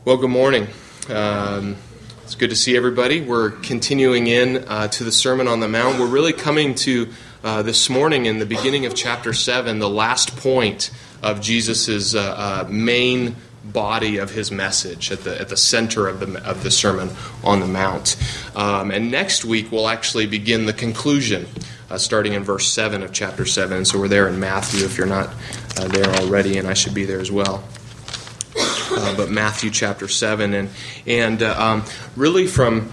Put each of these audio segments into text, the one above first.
Well, good morning. It's good to see everybody. We're continuing in to the Sermon on the Mount. We're really coming to this morning in the beginning of chapter 7, the last point of Jesus' main body of his message at the center of the Sermon on the Mount. And next week we'll actually begin the conclusion, starting in verse 7 of chapter 7. So we're there in Matthew if you're not there already, and I should be there as well. But Matthew chapter 7, and really from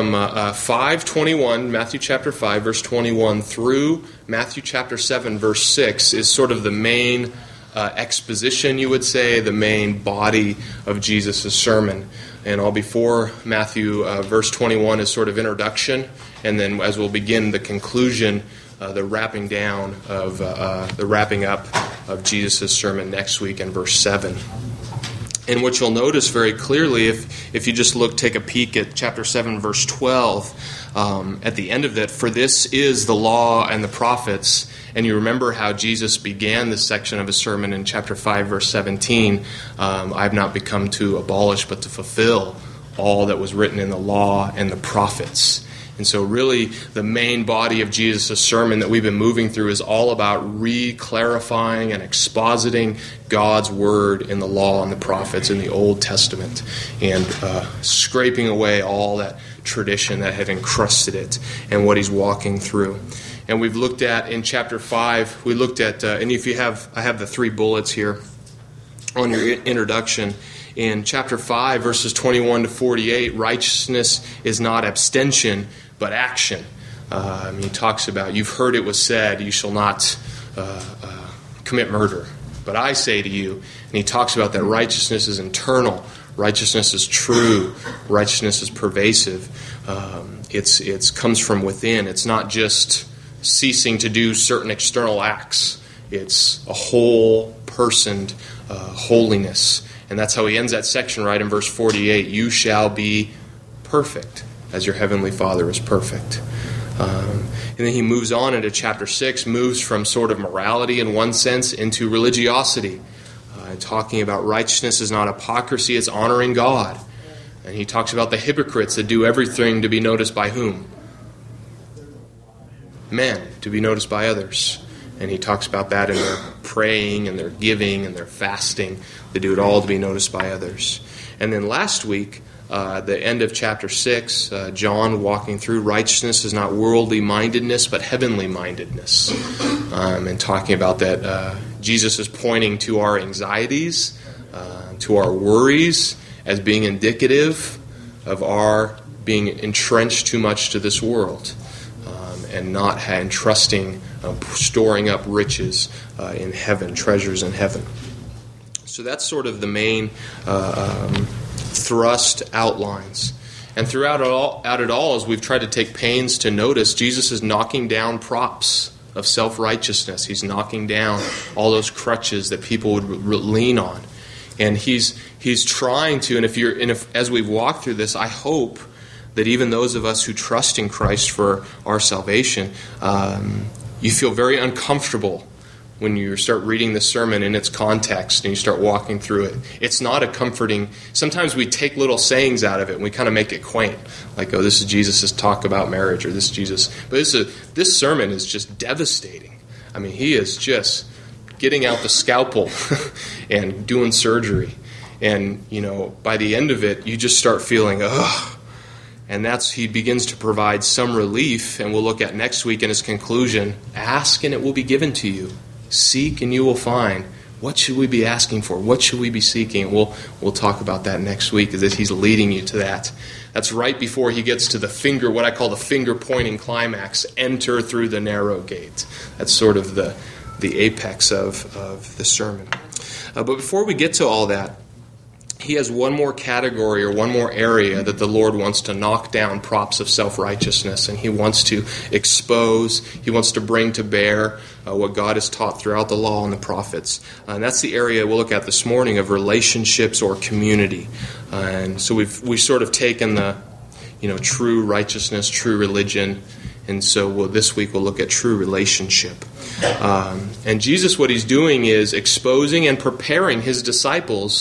5:21, Matthew chapter 5, verse 21, through Matthew chapter 7, verse 6, is sort of the main exposition, you would say, the main body of Jesus' sermon. And all before Matthew verse 21 is sort of introduction, and then as we'll begin the conclusion, the wrapping down of the wrapping up of Jesus' sermon next week in verse 7. And what you'll notice very clearly, if you just take a peek at chapter 7, verse 12, at the end of that, for this is the law and the prophets. And you remember how Jesus began this section of his sermon in chapter 5, verse 17, I have not become to abolish, but to fulfill all that was written in the law and the prophets. And so really the main body of Jesus' sermon that we've been moving through is all about re-clarifying and expositing God's word in the law and the prophets in the Old Testament, and scraping away all that tradition that had encrusted it and what he's walking through. And we've looked at in chapter 5, we looked at, and if you have, I have the 3 bullets here on your introduction. In chapter 5, verses 21 to 48, righteousness is not abstention, but action. He talks about, you've heard it was said, you shall not commit murder. But I say to you, and he talks about that righteousness is internal, righteousness is true, righteousness is pervasive. It comes from within. It's not just ceasing to do certain external acts. It's a whole personed holiness. And that's how he ends that section right in verse 48. You shall be perfect as your heavenly Father is perfect. And then he moves on into chapter 6, moves from sort of morality in one sense into religiosity. Talking about righteousness is not hypocrisy, it's honoring God. And he talks about the hypocrites that do everything to be noticed by whom? Men, to be noticed by others. And he talks about that in their praying and their giving and their fasting. They do it all to be noticed by others. And then last week, the end of chapter 6, John walking through righteousness is not worldly mindedness, but heavenly mindedness. And talking about that, Jesus is pointing to our anxieties, to our worries, as being indicative of our being entrenched too much to this world. And not entrusting, storing up riches in heaven, treasures in heaven. So that's sort of the main thrust outlines. And throughout it all, as we've tried to take pains to notice, Jesus is knocking down props of self-righteousness. He's knocking down all those crutches that people would lean on. And he's trying to, and if as we've walked through this, I hope that even those of us who trust in Christ for our salvation, you feel very uncomfortable when you start reading the sermon in its context and you start walking through it. It's not a comforting. Sometimes we take little sayings out of it and we kind of make it quaint, like, oh, this is Jesus' talk about marriage, or this is Jesus. But this sermon is just devastating. I mean, he is just getting out the scalpel and doing surgery. And, by the end of it, you just start feeling, ugh. And he begins to provide some relief, and we'll look at next week in his conclusion, ask and it will be given to you. Seek and you will find. What should we be asking for? What should we be seeking? We'll talk about that next week, as he's leading you to that. That's right before he gets to what I call the finger-pointing climax, enter through the narrow gate. That's sort of the apex of the sermon. But before we get to all that, he has one more category or one more area that the Lord wants to knock down props of self-righteousness, and he wants to expose, he wants to bring to bear what God has taught throughout the law and the prophets. And that's the area we'll look at this morning of relationships or community. And so we've sort of taken the true righteousness, true religion, and so this week we'll look at true relationship. And Jesus, what he's doing is exposing and preparing his disciples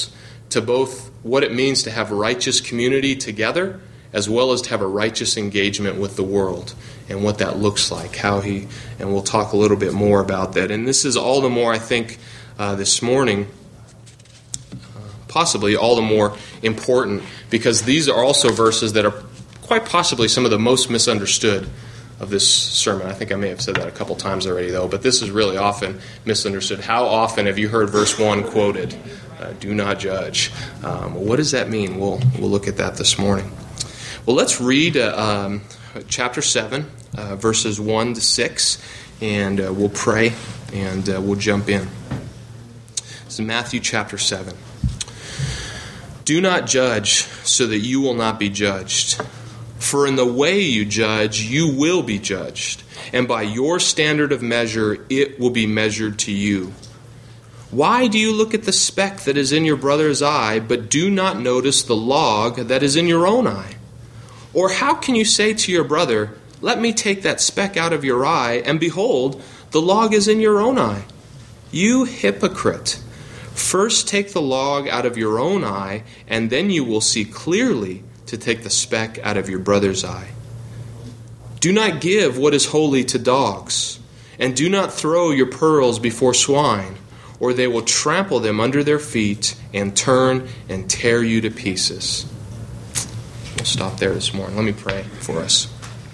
to both what it means to have righteous community together, as well as to have a righteous engagement with the world and what that looks like, and we'll talk a little bit more about that. And this is all the more, I think, this morning, possibly all the more important, because these are also verses that are quite possibly some of the most misunderstood of this sermon. I think I may have said that a couple times already, though, but this is really often misunderstood. How often have you heard verse 1 quoted? Do not judge. What does that mean? We'll look at that this morning. Well, let's read chapter 7, verses 1 to 6, and we'll pray, and we'll jump in. It's in Matthew chapter 7. Do not judge so that you will not be judged. For in the way you judge, you will be judged, and by your standard of measure, it will be measured to you. Why do you look at the speck that is in your brother's eye, but do not notice the log that is in your own eye? Or how can you say to your brother, let me take that speck out of your eye, and behold, the log is in your own eye? You hypocrite! First take the log out of your own eye, and then you will see clearly to take the speck out of your brother's eye. Do not give what is holy to dogs, and do not throw your pearls before swine, or they will trample them under their feet and turn and tear you to pieces. We'll stop there this morning. Let me pray for us.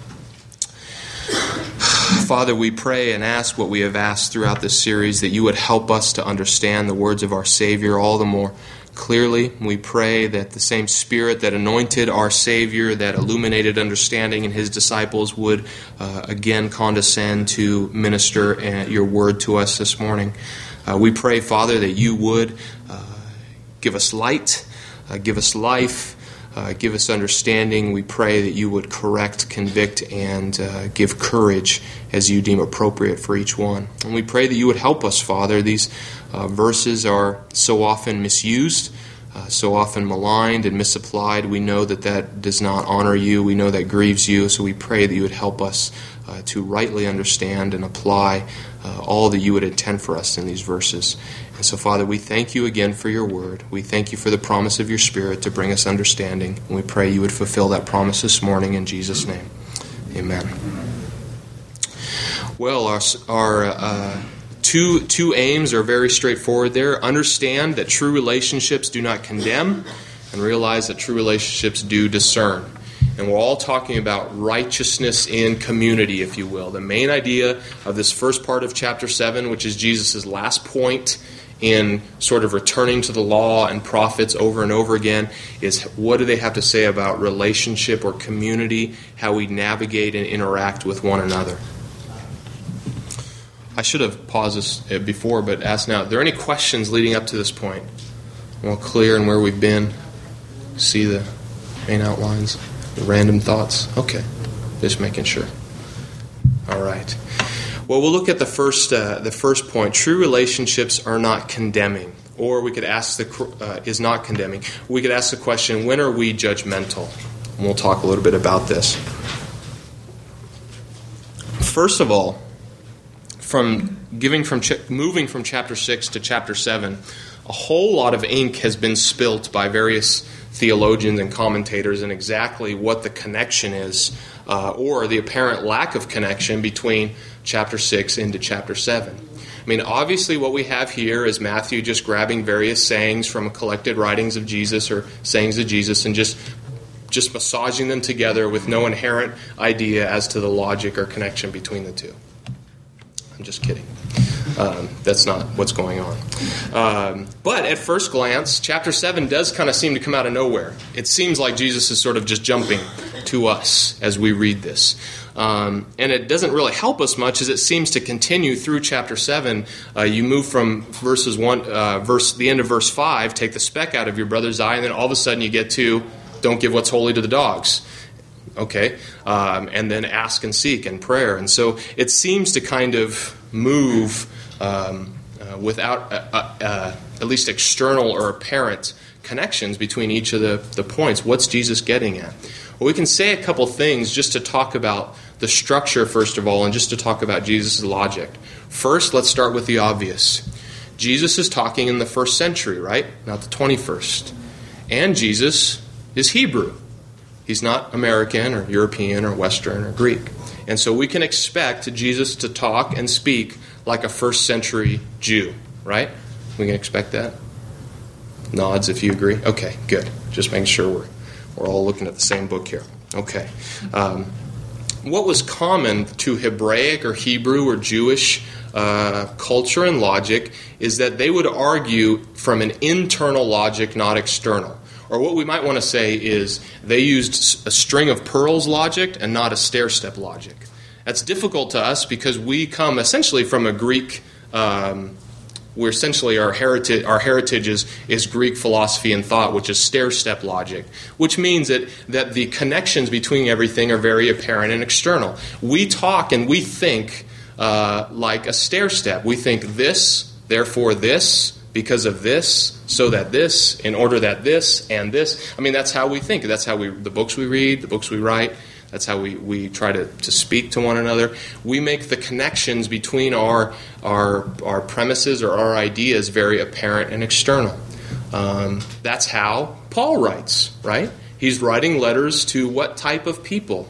Father, we pray and ask what we have asked throughout this series, that you would help us to understand the words of our Savior all the more clearly. We pray that the same Spirit that anointed our Savior, that illuminated understanding in his disciples, would again condescend to minister your word to us this morning. We pray, Father, that you would give us light, give us life, give us understanding. We pray that you would correct, convict, and give courage as you deem appropriate for each one. And we pray that you would help us, Father. These verses are so often misused, so often maligned and misapplied. We know that does not honor you. We know that grieves you. So we pray that you would help us to rightly understand and apply all that you would intend for us in these verses. And so, Father, we thank you again for your word. We thank you for the promise of your Spirit to bring us understanding. And we pray you would fulfill that promise this morning in Jesus' name. Amen. Well, our two aims are very straightforward there. Understand that true relationships do not condemn, and realize that true relationships do discern. And we're all talking about righteousness in community, if you will. The main idea of this first part of chapter 7, which is Jesus' last point in sort of returning to the law and prophets over and over again, is what do they have to say about relationship or community, how we navigate and interact with one another. I should have paused this before, but ask now, are there any questions leading up to this point? Well, clear in where we've been? See the main outlines? The random thoughts? Okay, just making sure. All right. Well, we'll look at the first point. True relationships are not condemning, or we could ask is not condemning. We could ask the question: when are we judgmental? And we'll talk a little bit about this. First of all, moving from chapter 6 to chapter 7, a whole lot of ink has been spilt by various theologians and commentators in exactly what the connection is, or the apparent lack of connection between chapter 6 into chapter 7. I mean, obviously what we have here is Matthew just grabbing various sayings from collected writings of Jesus or sayings of Jesus and just massaging them together with no inherent idea as to the logic or connection between the two. I'm just kidding. That's not what's going on. But at first glance, chapter 7 does kind of seem to come out of nowhere. It seems like Jesus is sort of just jumping to us as we read this. And it doesn't really help us much as it seems to continue through chapter 7. You move from the end of verse 5, take the speck out of your brother's eye, and then all of a sudden you get to, don't give what's holy to the dogs. Okay, and then ask and seek and prayer. And so it seems to kind of move without at least external or apparent connections between each of the points. What's Jesus getting at? Well, we can say a couple things just to talk about the structure, first of all, and just to talk about Jesus' logic. First, let's start with the obvious. Jesus is talking in the 1st century, right? Not the 21st. And Jesus is Hebrew. He's not American or European or Western or Greek. And so we can expect Jesus to talk and speak like a 1st century Jew, right? We can expect that? Nods if you agree. Okay, good. Just making sure we're all looking at the same book here. Okay. What was common to Hebraic or Hebrew or Jewish culture and logic is that they would argue from an internal logic, not external. Or what we might want to say is they used a string of pearls logic and not a stair-step logic. That's difficult to us because we come essentially from a Greek, we're essentially our heritage is Greek philosophy and thought, which is stair-step logic, which means that the connections between everything are very apparent and external. We talk and we think like a stair-step. We think this, therefore this, because of this, so that this, in order that this, and this. I mean, that's how we think. That's how the books we read, the books we write, that's how we try to speak to one another. We make the connections between our premises or our ideas very apparent and external. That's how Paul writes, right? He's writing letters to what type of people?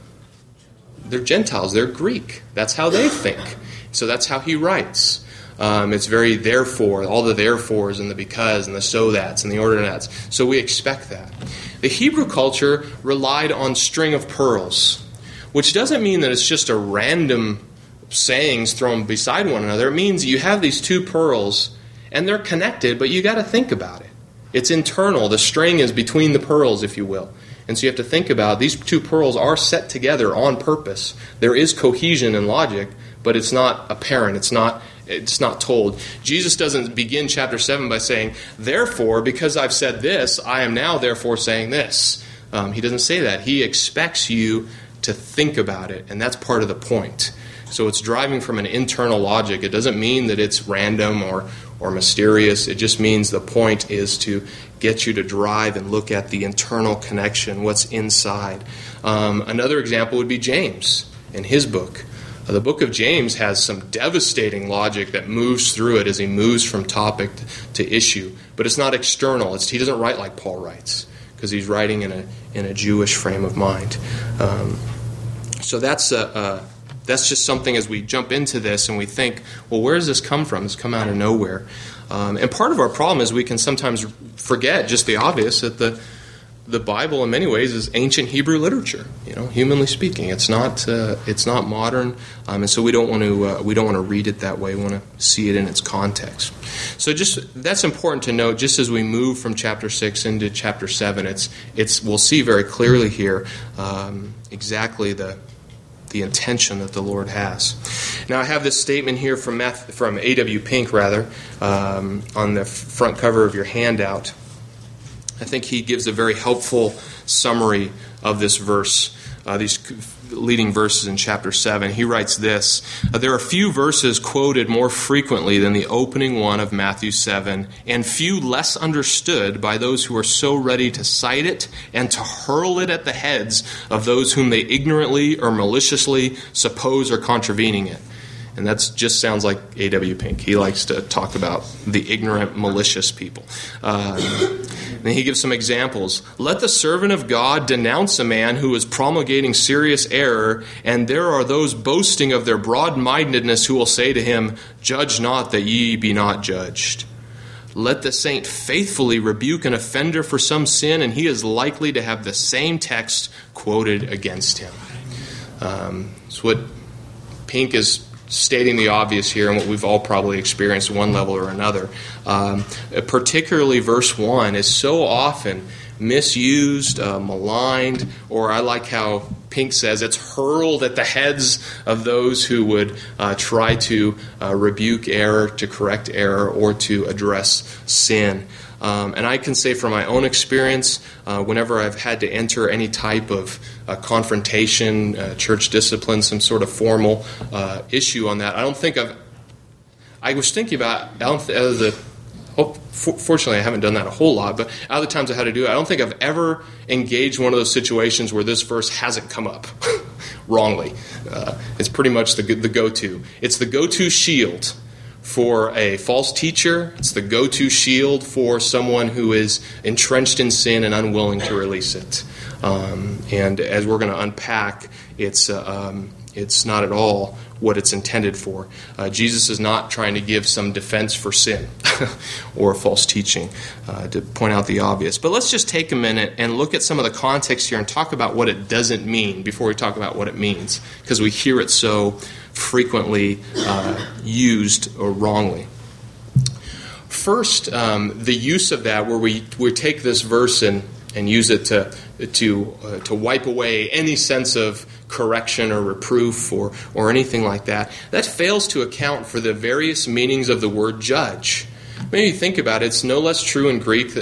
They're Gentiles, they're Greek. That's how they think. So that's how he writes. It's very therefore, all the therefores and the because and the so that's and the order that's. So we expect that. The Hebrew culture relied on string of pearls, which doesn't mean that it's just a random sayings thrown beside one another. It means you have these two pearls and they're connected, but you got to think about it. It's internal. The string is between the pearls, if you will. And so you have to think about these two pearls are set together on purpose. There is cohesion in logic, but it's not apparent. It's not told. Jesus doesn't begin chapter 7 by saying, therefore, because I've said this, I am now therefore saying this. He doesn't say that. He expects you to think about it, and that's part of the point. So it's driving from an internal logic. It doesn't mean that it's random or mysterious. It just means the point is to get you to drive and look at the internal connection, what's inside. Another example would be James in his book. The book of James has some devastating logic that moves through it as he moves from topic to issue. But it's not external. He doesn't write like Paul writes because he's writing in a Jewish frame of mind. So that's just something as we jump into this and we think, well, where does this come from? It's come out of nowhere. And part of our problem is we can sometimes forget just the obvious that the Bible, in many ways, is ancient Hebrew literature. Humanly speaking, it's not modern, and so we don't want to read it that way. We want to see it in its context. So that's important to note. Just as we move from chapter 6 into chapter 7, we'll see very clearly here exactly the intention that the Lord has. Now, I have this statement here from A.W. Pink, on the front cover of your handout. I think he gives a very helpful summary of this verse, these leading verses in chapter 7. He writes this: there are few verses quoted more frequently than the opening one of Matthew 7, and few less understood by those who are so ready to cite it and to hurl it at the heads of those whom they ignorantly or maliciously suppose are contravening it. And that just sounds like A.W. Pink. He likes to talk about the ignorant, malicious people. And he gives some examples. Let the servant of God denounce a man who is promulgating serious error, and there are those boasting of their broad-mindedness who will say to him, judge not that ye be not judged. Let the saint faithfully rebuke an offender for some sin, and he is likely to have the same text quoted against him. It's what Pink is stating the obvious here, and what we've all probably experienced at one level or another. Particularly verse 1 is so often misused, maligned, or I like how Pink says it's hurled at the heads of those who would try to rebuke error, to correct error, or to address sin. And I can say from my own experience, whenever I've had to enter any type of confrontation, church discipline, some sort of formal issue on that, I was thinking about, fortunately I haven't done that a whole lot, but out of the times I had to do it, I don't think I've ever engaged one of those situations where this verse hasn't come up wrongly. It's pretty much the go-to. It's the go-to shield for a false teacher. It's the go-to shield for someone who is entrenched in sin and unwilling to release it. And as we're going to unpack, it's not at all what it's intended for. Jesus is not trying to give some defense for sin or false teaching, to point out the obvious. But let's just take a minute and look at some of the context here and talk about what it doesn't mean before we talk about what it means, because we hear it so frequently used or wrongly. First, the use of that, where we take this verse and use it to wipe away any sense of correction or reproof or anything like that, that fails to account for the various meanings of the word judge. Maybe think about it. It's no less true in Greek,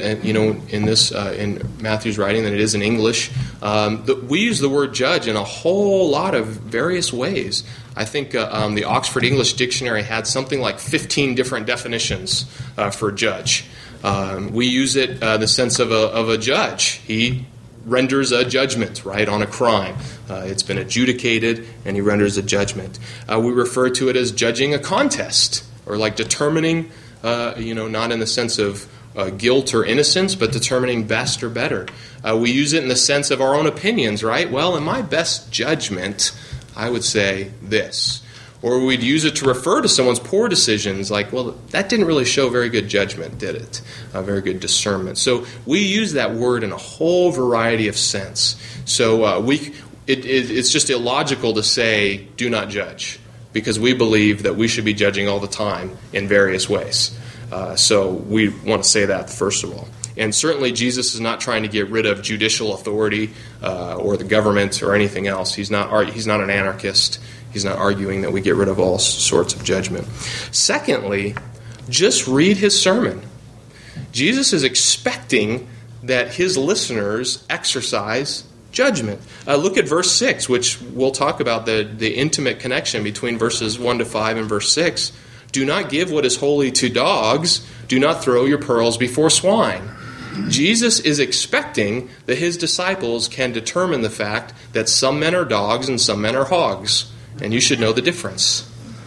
in Matthew's writing than it is in English. We use the word judge in a whole lot of various ways. I think the Oxford English Dictionary had something like 15 different definitions for judge. We use it in the sense of a judge. He renders a judgment, right, on a crime. It's been adjudicated, and he renders a judgment. We refer to it as judging a contest, or like determining, not in the sense of guilt or innocence, but determining best or better. We use it in the sense of our own opinions, right? Well, in my best judgment, I would say this. Or we'd use it to refer to someone's poor decisions, like, well, that didn't really show very good judgment, did it? Very good discernment. So we use that word in a whole variety of sense. So it's just illogical to say, do not judge, because we believe that we should be judging all the time in various ways. So we want to say that, first of all. And certainly Jesus is not trying to get rid of judicial authority or the government or anything else. He's not an anarchist. He's not arguing that we get rid of all sorts of judgment. Secondly, just read his sermon. Jesus is expecting that his listeners exercise judgment. Look at verse 6, which we'll talk about the intimate connection between verses 1 to 5 and verse 6. Do not give what is holy to dogs. Do not throw your pearls before swine. Jesus is expecting that his disciples can determine the fact that some men are dogs and some men are hogs. And you should know the difference.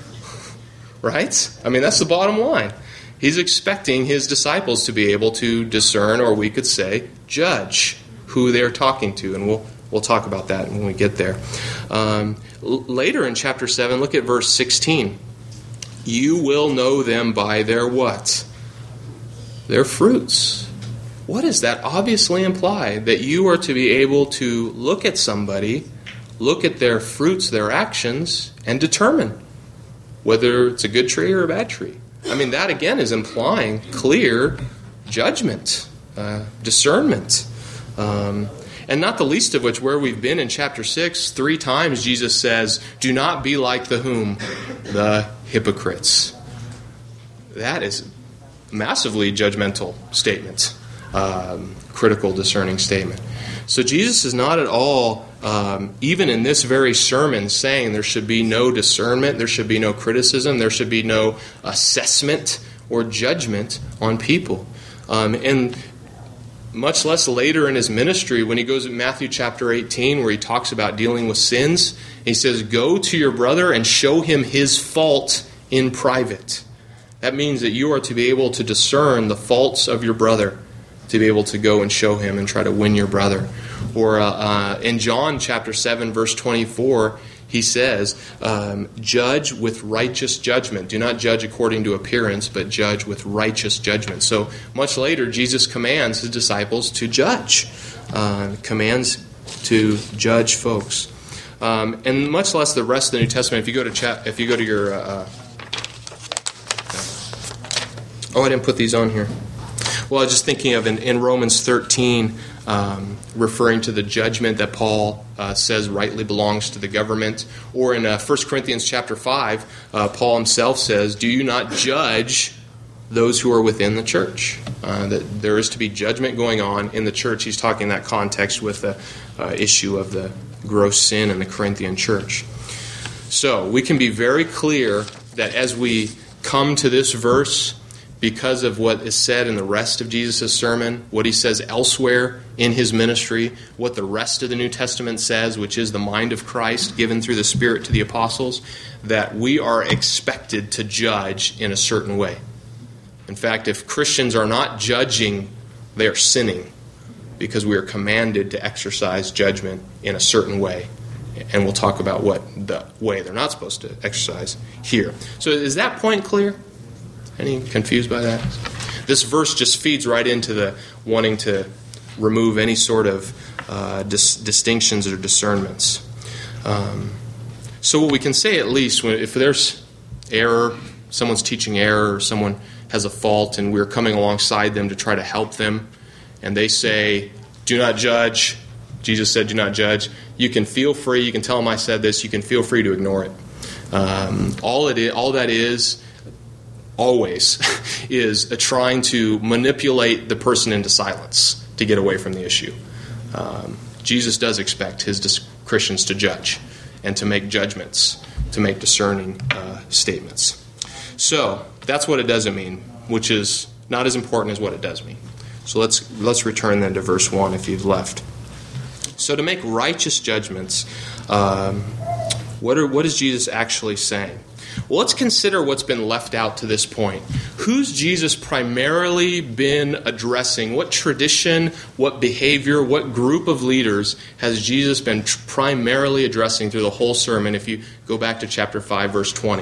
Right? I mean, that's the bottom line. He's expecting his disciples to be able to discern, or we could say, judge who they're talking to. And we'll talk about that when we get there. Later in chapter 7, look at verse 16. You will know them by their what? Their fruits. What does that obviously imply? That you are to be able to look at somebody, look at their fruits, their actions, and determine whether it's a good tree or a bad tree. I mean, that again is implying clear judgment, discernment. And not the least of which, where we've been in chapter 6, 3 times Jesus says, do not be like the whom? The hypocrites. That is a massively judgmental statement, critical, discerning statement. So Jesus is not at all, even in this very sermon, saying there should be no discernment, there should be no criticism, there should be no assessment or judgment on people. And much less later in his ministry, when he goes in Matthew chapter 18, where he talks about dealing with sins, he says, go to your brother and show him his fault in private. That means that you are to be able to discern the faults of your brother, to be able to go and show him and try to win your brother. Or in John chapter 7, verse 24, he says, judge with righteous judgment. Do not judge according to appearance, but judge with righteous judgment. So much later, Jesus commands his disciples to judge, commands to judge folks. And much less the rest of the New Testament. If you go to your... I didn't put these on here. Well, I was just thinking of in Romans 13, referring to the judgment that Paul says rightly belongs to the government. Or in 1 Corinthians chapter 5, Paul himself says, do you not judge those who are within the church? That there is to be judgment going on in the church. He's talking in that context with the issue of the gross sin in the Corinthian church. So we can be very clear that as we come to this verse, because of what is said in the rest of Jesus' sermon, what he says elsewhere in his ministry, what the rest of the New Testament says, which is the mind of Christ given through the Spirit to the apostles, that we are expected to judge in a certain way. In fact, if Christians are not judging, they are sinning, because we are commanded to exercise judgment in a certain way. And we'll talk about what the way they're not supposed to exercise here. So is that point clear? Any confused by that? This verse just feeds right into the wanting to remove any sort of distinctions or discernments. So what we can say at least, if there's error, someone's teaching error, or someone has a fault, and we're coming alongside them to try to help them, and they say, do not judge. Jesus said, do not judge. You can feel free. You can tell them I said this. You can feel free to ignore it. All that is always is trying to manipulate the person into silence to get away from the issue. Jesus does expect his Christians to judge and to make judgments, to make discerning statements. So that's what it doesn't mean, which is not as important as what it does mean. So let's return then to verse 1 if you've left. So to make righteous judgments, what is Jesus actually saying? Well, let's consider what's been left out to this point. Who's Jesus primarily been addressing? What tradition, what behavior, what group of leaders has Jesus been primarily addressing through the whole sermon? If you go back to chapter 5, verse 20.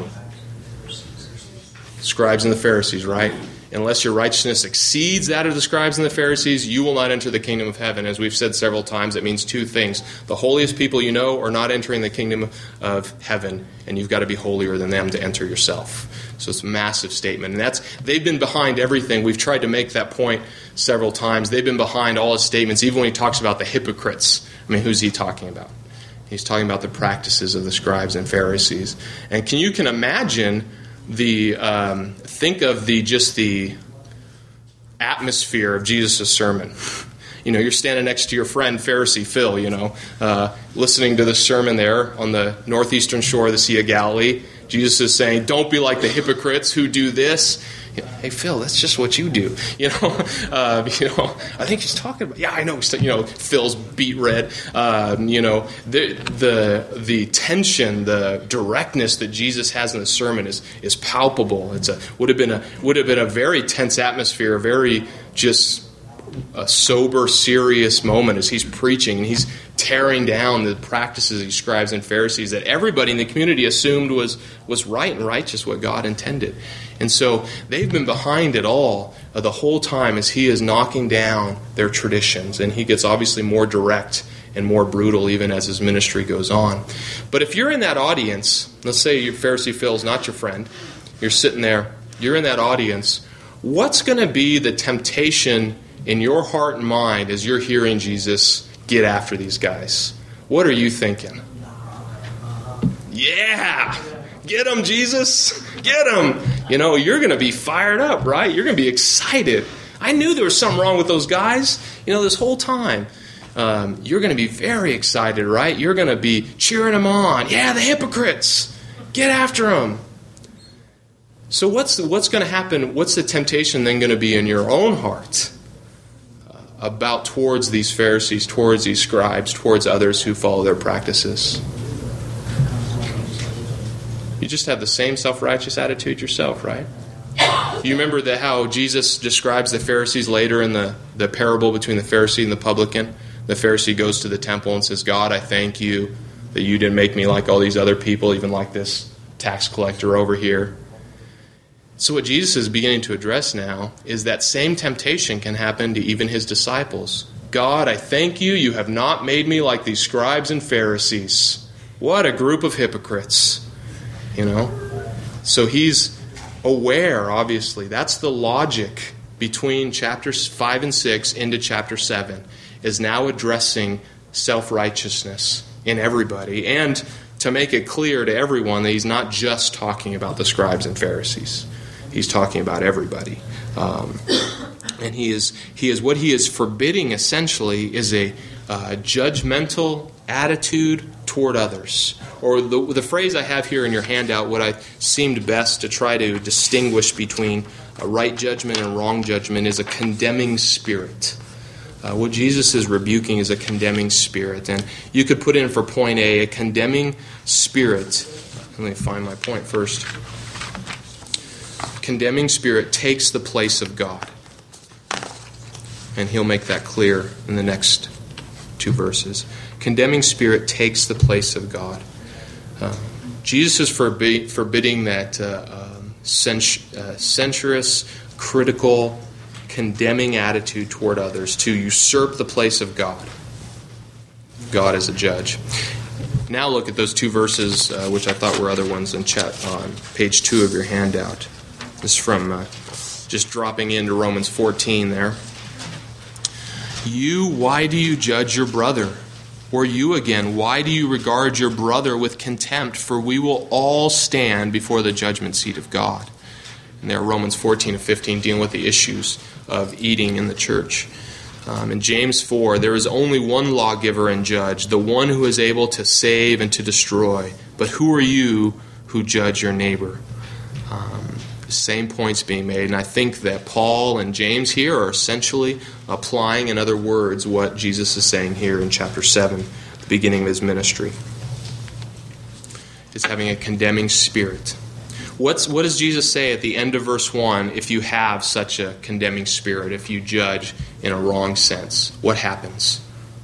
Scribes and the Pharisees, right? Unless your righteousness exceeds that of the scribes and the Pharisees, you will not enter the kingdom of heaven. As we've said several times, it means two things. The holiest people you know are not entering the kingdom of heaven, and you've got to be holier than them to enter yourself. So it's a massive statement. And they've been behind everything. We've tried to make that point several times. They've been behind all his statements, even when he talks about the hypocrites. I mean, who's he talking about? He's talking about the practices of the scribes and Pharisees. And you can imagine think of the atmosphere of Jesus' sermon. You're standing next to your friend Pharisee Phil, listening to the sermon there on the northeastern shore of the Sea of Galilee. Jesus is saying, don't be like the hypocrites who do this. Hey, Phil, that's just what you do. I think he's talking about. Yeah, I know. Phil's beet red. The tension, the directness that Jesus has in the sermon is palpable. Would have been a very tense atmosphere, a very just a sober, serious moment as he's preaching and he's tearing down the practices of scribes and Pharisees that everybody in the community assumed was right and righteous, what God intended. And so they've been behind it all the whole time as he is knocking down their traditions. And he gets obviously more direct and more brutal even as his ministry goes on. But if you're in that audience, let's say your Pharisee Phil's not your friend, you're sitting there, you're in that audience, what's going to be the temptation in your heart and mind as you're hearing Jesus get after these guys? What are you thinking? Yeah! Get them, Jesus! Get them! You're going to be fired up, right? You're going to be excited. I knew there was something wrong with those guys, this whole time. You're going to be very excited, right? You're going to be cheering them on. Yeah, the hypocrites! Get after them! So what's going to happen? What's the temptation then going to be in your own heart about towards these Pharisees, towards these scribes, towards others who follow their practices? You just have the same self-righteous attitude yourself, right? You remember how Jesus describes the Pharisees later in the parable between the Pharisee and the publican? The Pharisee goes to the temple and says, God, I thank you that you didn't make me like all these other people, even like this tax collector over here. So what Jesus is beginning to address now is that same temptation can happen to even his disciples. God, I thank you, you have not made me like these scribes and Pharisees. What a group of hypocrites. So he's aware, obviously. That's the logic between chapters 5 and 6 into chapter 7, is now addressing self-righteousness in everybody, and to make it clear to everyone that he's not just talking about the scribes and Pharisees. He's talking about everybody. And he is what he is forbidding essentially is a judgmental attitude toward others. Or the phrase I have here in your handout, what I seemed best to try to distinguish between a right judgment and wrong judgment is a condemning spirit. What Jesus is rebuking is a condemning spirit. And you could put in for point A condemning spirit. Let me find my point first. Condemning spirit takes the place of God. And he'll make that clear in the next two verses. Condemning spirit takes the place of God. Jesus is forbidding that censorious, critical, condemning attitude toward others to usurp the place of God. God as a judge. Now look at those two verses, which I thought were other ones on page 2 of your handout. This is from just dropping into Romans 14 there. You, why do you judge your brother? Or you again, why do you regard your brother with contempt? For we will all stand before the judgment seat of God. And there, Romans 14 and 15 dealing with the issues of eating in the church. In James 4, there is only one lawgiver and judge, the one who is able to save and to destroy. But who are you who judge your neighbor? Same points being made, and I think that Paul and James here are essentially applying, in other words, what Jesus is saying here in chapter 7, the beginning of his ministry. It's having a condemning spirit. What does Jesus say at the end of verse 1 if you have such a condemning spirit, if you judge in a wrong sense? What happens?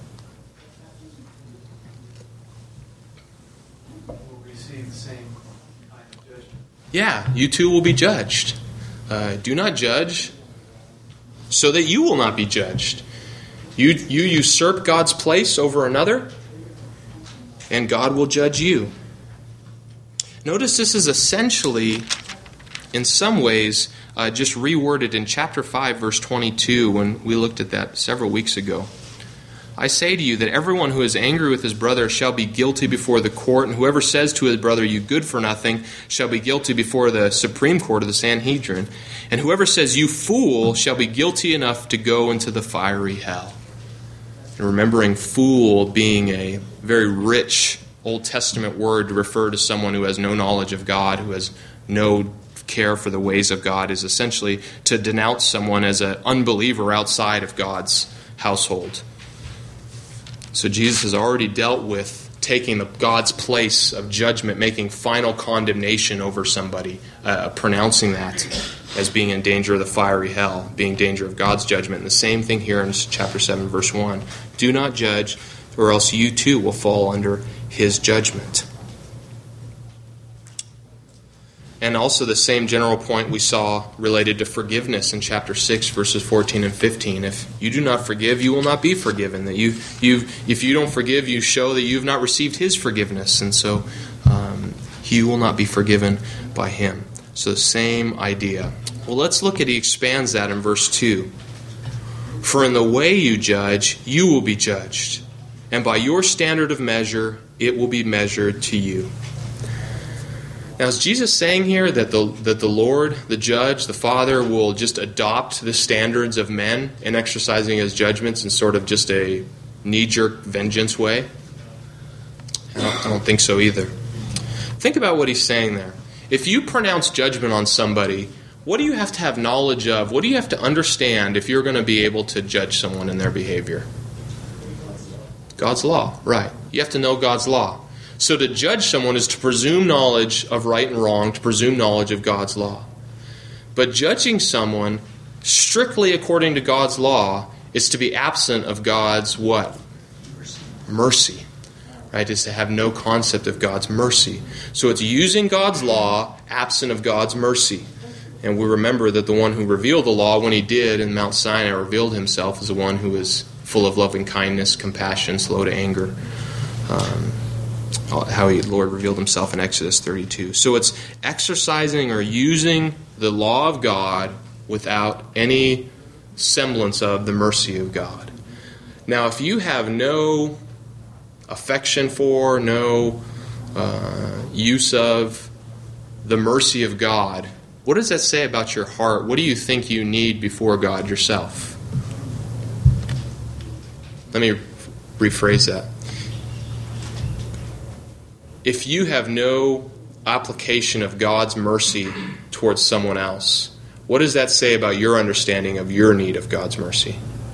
We'll receive the same kind of judgment. Yeah, you too will be judged. Do not judge so that you will not be judged. You usurp God's place over another, and God will judge you. Notice this is essentially, in some ways, just reworded in chapter 5, verse 22, when we looked at that several weeks ago. I say to you that everyone who is angry with his brother shall be guilty before the court, and whoever says to his brother, you good for nothing, shall be guilty before the Supreme Court of the Sanhedrin. And whoever says, you fool, shall be guilty enough to go into the fiery hell. And remembering fool being a very rich Old Testament word to refer to someone who has no knowledge of God, who has no care for the ways of God, is essentially to denounce someone as an unbeliever outside of God's household. So Jesus has already dealt with taking God's place of judgment, making final condemnation over somebody, pronouncing that as being in danger of the fiery hell, being in danger of God's judgment. And the same thing here in chapter 7, verse 1. Do not judge, or else you too will fall under his judgment. And also the same general point we saw related to forgiveness in chapter 6, verses 14 and 15. If you do not forgive, you will not be forgiven. That if you don't forgive, you show that you have not received his forgiveness. And so you will not be forgiven by him. So the same idea. Well, let's look at, he expands that in verse 2. For in the way you judge, you will be judged. And by your standard of measure, it will be measured to you. Now, is Jesus saying here that the Lord, the judge, the Father, will just adopt the standards of men in exercising his judgments in sort of just a knee-jerk vengeance way? I don't think so either. Think about what he's saying there. If you pronounce judgment on somebody, what do you have to have knowledge of? What do you have to understand if you're going to be able to judge someone in their behavior? God's law, right. You have to know God's law. So to judge someone is to presume knowledge of right and wrong, to presume knowledge of God's law. But judging someone strictly according to God's law is to be absent of God's what? Mercy. Right? Is to have no concept of God's mercy. So it's using God's law absent of God's mercy. And we remember that the one who revealed the law when he did in Mount Sinai revealed himself as the one who is full of loving kindness, compassion, slow to anger. How the Lord revealed himself in Exodus 32. So it's exercising or using the law of God without any semblance of the mercy of God. Now, if you have no affection for, no use of the mercy of God, what does that say about your heart? What do you think you need before God yourself? Let me rephrase that. If you have no application of God's mercy towards someone else, what does that say about your understanding of your need of God's mercy?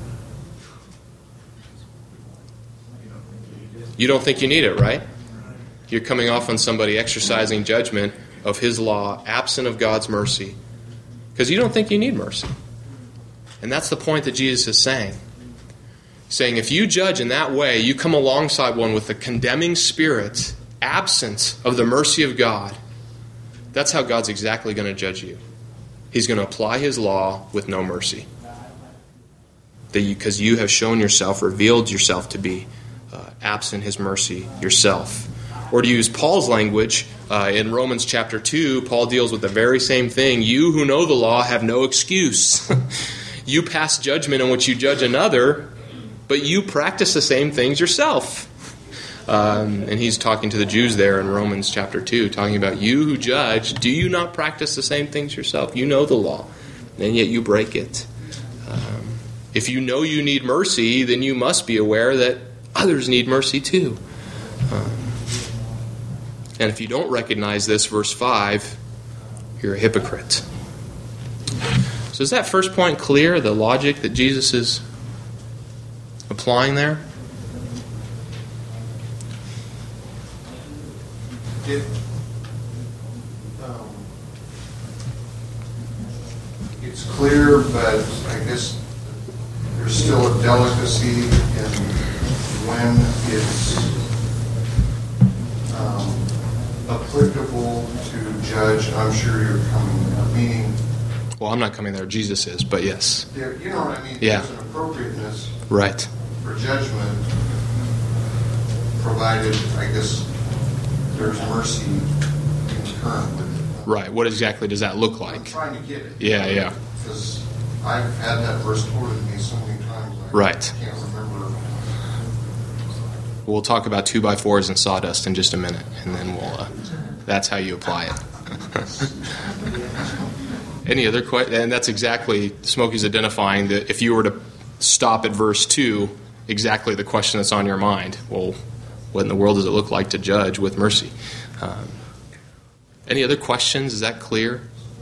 You don't think you need it, right? You're coming off on somebody exercising judgment of his law, absent of God's mercy, because you don't think you need mercy. And that's the point that Jesus is saying. Saying if you judge in that way, you come alongside one with a condemning spirit, absent of the mercy of God, that's how God's exactly going to judge you. He's going to apply his law with no mercy. Because you have shown yourself, revealed yourself to be absent his mercy yourself. Or to use Paul's language, in Romans chapter 2, Paul deals with the very same thing. You who know the law have no excuse. You pass judgment on which you judge another, but you practice the same things yourself. And he's talking to the Jews there in Romans chapter 2, talking about you who judge, do you not practice the same things yourself? You know the law, and yet you break it. If you know you need mercy, then you must be aware that others need mercy too. And if you don't recognize this, verse 5, you're a hypocrite. So is that first point clear, the logic that Jesus is applying there? It's clear, but I guess there's still a delicacy in when it's applicable to judge. I'm sure you're coming, meaning... Well, I'm not coming there. Jesus is, but yes. You know what I mean? Yeah. There's an appropriateness Right. for judgment, provided, I guess, there's mercy concurrent with it. Right. What exactly does that look I'm like? trying to get it. Yeah. Because I've had that verse quoted to me so many times, I Right. can't remember. We'll talk about 2x4s and sawdust in just a minute, and then that's how you apply it. Any other questions? And that's exactly, Smokey's identifying that if you were to stop at verse 2, exactly the question that's on your mind. Well, what in the world does it look like to judge with mercy? Any other questions? Is that clear?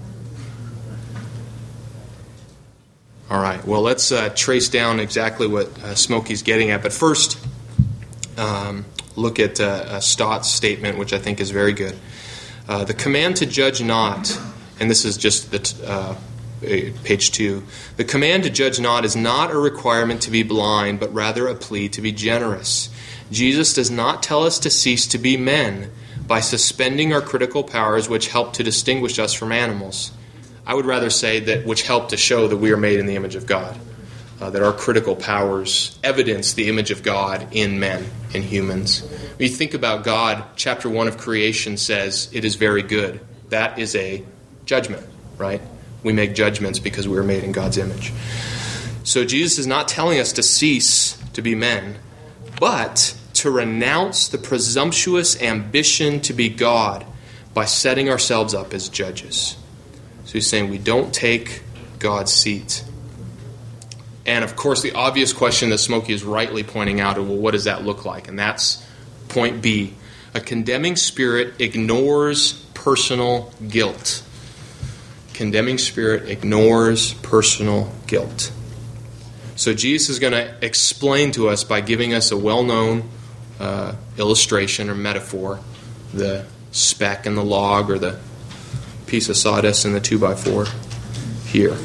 All right. Well, let's trace down exactly what Smokey's getting at. But first, look at Stott's statement, which I think is very good. The command to judge not, and this is just page 2. The command to judge not is not a requirement to be blind, but rather a plea to be generous. Jesus does not tell us to cease to be men by suspending our critical powers which help to distinguish us from animals. I would rather say that which help to show that we are made in the image of God. That our critical powers evidence the image of God in men, in humans. When you think about God, chapter 1 of creation says, it is very good. That is a judgment, right? We make judgments because we are made in God's image. So Jesus is not telling us to cease to be men, but to renounce the presumptuous ambition to be God by setting ourselves up as judges. So he's saying we don't take God's seat. And of course, the obvious question that Smokey is rightly pointing out is, well, what does that look like? And that's point B. A condemning spirit ignores personal guilt. Condemning spirit ignores personal guilt. So Jesus is going to explain to us by giving us a well-known illustration or metaphor, the speck and the log, or the piece of sawdust and the 2x4 here.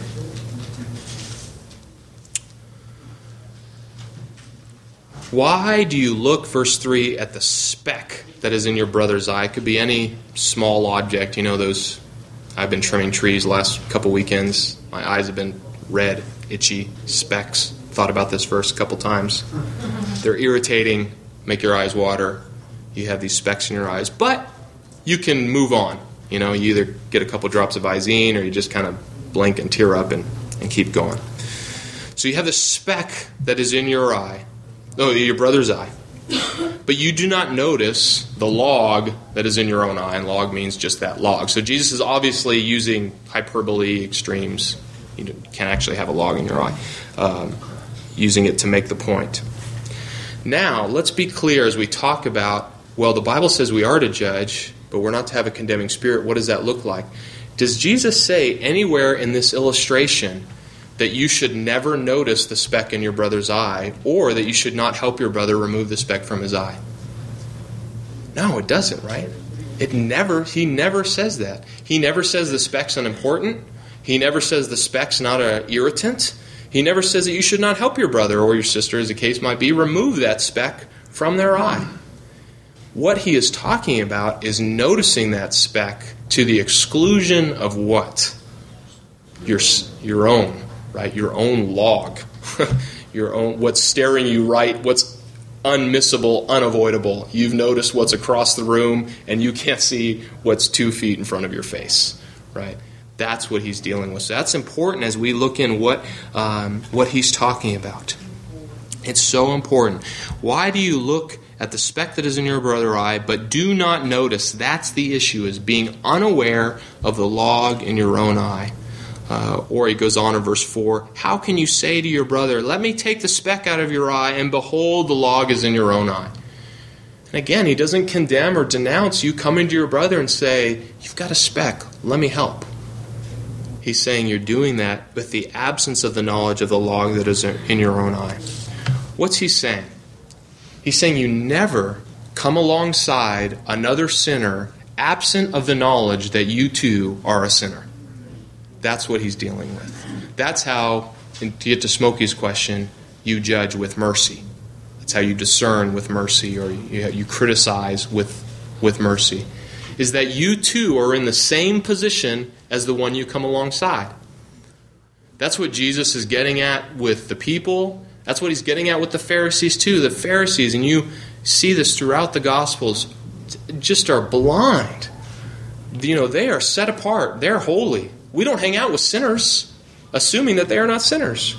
Why do you look, verse 3, at the speck that is in your brother's eye? It could be any small object. You know those, I've been trimming trees the last couple weekends. My eyes have been red, itchy specks. Thought about this verse a couple times. They're irritating, make your eyes water. You have these specks in your eyes. But you can move on. You know, you either get a couple drops of Visine or you just kind of blink and tear up and keep going. So you have this speck that is in your eye. Oh, your brother's eye. But you do not notice the log that is in your own eye, and log means just that log. So Jesus is obviously using hyperbole, extremes. You can't actually have a log in your eye, using it to make the point. Now, let's be clear as we talk about, well, the Bible says we are to judge, but we're not to have a condemning spirit. What does that look like? Does Jesus say anywhere in this illustration that you should never notice the speck in your brother's eye, or that you should not help your brother remove the speck from his eye? No, it doesn't, right? He never says that. He never says the speck's unimportant. He never says the speck's not an irritant. He never says that you should not help your brother or your sister, as the case might be, remove that speck from their eye. What he is talking about is noticing that speck to the exclusion of what? Your own, right? Your own log. Your own, what's staring you right, what's unmissable, unavoidable. You've noticed what's across the room, and you can't see what's 2 feet in front of your face, right? That's what he's dealing with. So that's important as we look in what he's talking about. It's so important. Why do you look at the speck that is in your brother's eye, but do not notice? That's the issue, is being unaware of the log in your own eye. Or he goes on in verse 4, how can you say to your brother, let me take the speck out of your eye, and behold, the log is in your own eye? And again, he doesn't condemn or denounce you coming to your brother and say, you've got a speck, let me help. He's saying you're doing that with the absence of the knowledge of the log that is in your own eye. What's he saying? He's saying you never come alongside another sinner absent of the knowledge that you too are a sinner. That's what he's dealing with. That's how, to get to Smokey's question, you judge with mercy. That's how you discern with mercy, or you criticize with mercy. Is that you too are in the same position as the one you come alongside. That's what Jesus is getting at with the people. That's what he's getting at with the Pharisees too. The Pharisees, and you see this throughout the Gospels, just are blind. They are set apart. They're holy. We don't hang out with sinners, assuming that they are not sinners.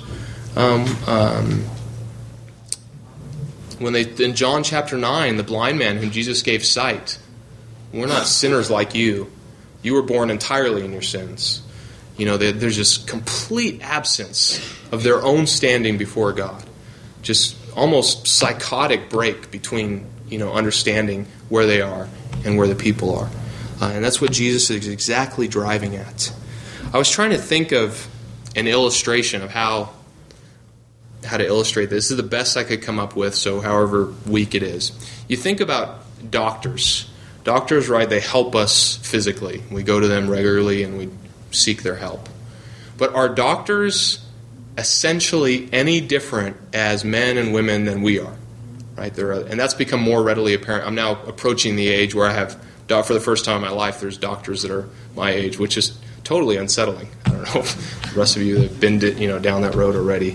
In John chapter 9, the blind man whom Jesus gave sight, we're not sinners like you. You were born entirely in your sins. There's just complete absence of their own standing before God. Just almost psychotic break between, understanding where they are and where the people are. And that's what Jesus is exactly driving at. I was trying to think of an illustration of how to illustrate this. This is the best I could come up with, so however weak it is. You think about doctors. Doctors, right, they help us physically. We go to them regularly and we seek their help. But are doctors essentially any different as men and women than we are? Right? And that's become more readily apparent. I'm now approaching the age where I have, for the first time in my life, there's doctors that are my age, which is totally unsettling. I don't know if the rest of you have been down that road already.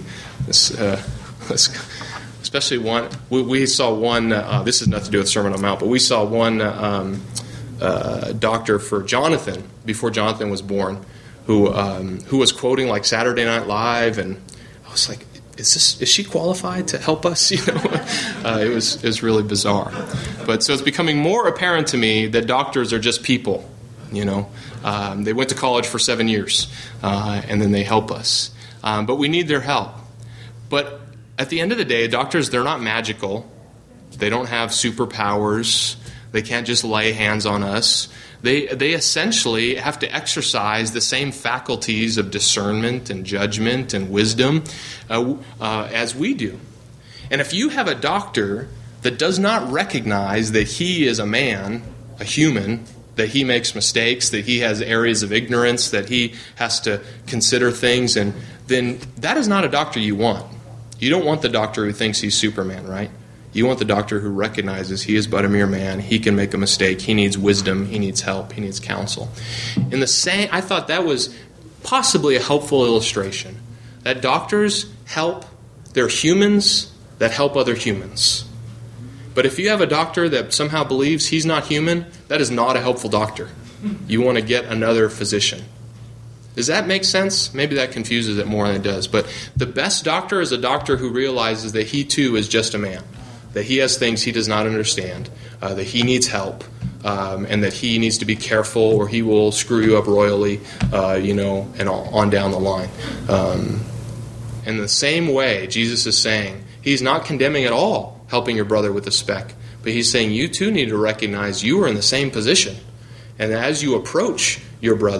Especially one, we saw one, this has nothing to do with Sermon on the Mount, but we saw one doctor for Jonathan, before Jonathan was born, who was quoting like Saturday Night Live, and I was like, is she qualified to help us? It was really bizarre. But so it's becoming more apparent to me that doctors are just people. They went to college for 7 years, and then they help us. But we need their help. But at the end of the day, doctors, they're not magical. They don't have superpowers. They can't just lay hands on us. They essentially have to exercise the same faculties of discernment and judgment and wisdom as we do. And if you have a doctor that does not recognize that he is a man, a human, that he makes mistakes, that he has areas of ignorance, that he has to consider things, and then that is not a doctor you want. You don't want the doctor who thinks he's Superman, right? You want the doctor who recognizes he is but a mere man, he can make a mistake, he needs wisdom, he needs help, he needs counsel. I thought that was possibly a helpful illustration. That doctors help, they're humans that help other humans. But if you have a doctor that somehow believes he's not human, that is not a helpful doctor. You want to get another physician. Does that make sense? Maybe that confuses it more than it does. But the best doctor is a doctor who realizes that he too is just a man, that he has things he does not understand, that he needs help, and that he needs to be careful or he will screw you up royally, and on down the line. In the same way, Jesus is saying, he's not condemning at all helping your brother with a speck, but he's saying you too need to recognize you are in the same position. And as you approach your brother,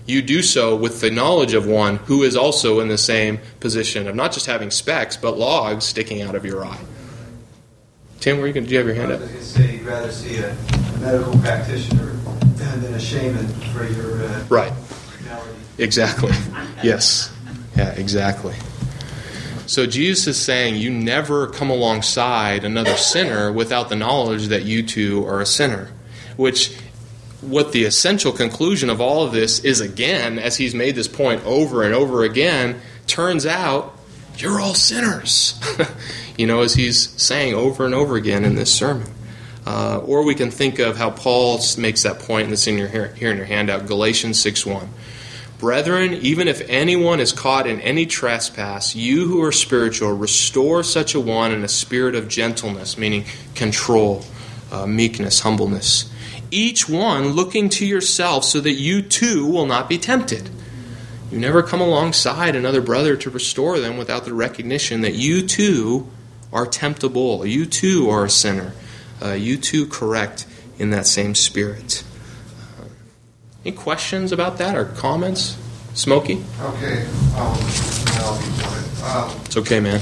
you do so with the knowledge of one who is also in the same position of not just having specks, but logs sticking out of your eye. Tim, do you have your hand up? I was going to say you'd rather see a medical practitioner than a shaman for your right. malady. Exactly. Yes. Yeah, exactly. So Jesus is saying you never come alongside another sinner without the knowledge that you too are a sinner. What the essential conclusion of all of this is, again, as he's made this point over and over again, turns out you're all sinners. As he's saying over and over again in this sermon. Or we can think of how Paul makes that point, and it's in here in your handout, Galatians 6:1. Brethren, even if anyone is caught in any trespass, you who are spiritual, restore such a one in a spirit of gentleness, meaning control, meekness, humbleness. Each one looking to yourself so that you too will not be tempted. You never come alongside another brother to restore them without the recognition that you too are temptable. You too are a sinner. You too correct in that same spirit. Any questions about that or comments? Smokey? Okay. I'll be quiet. It's okay, man.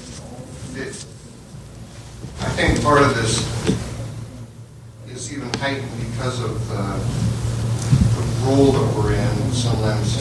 I think part of this is even heightened because of the role that we're in. Sometimes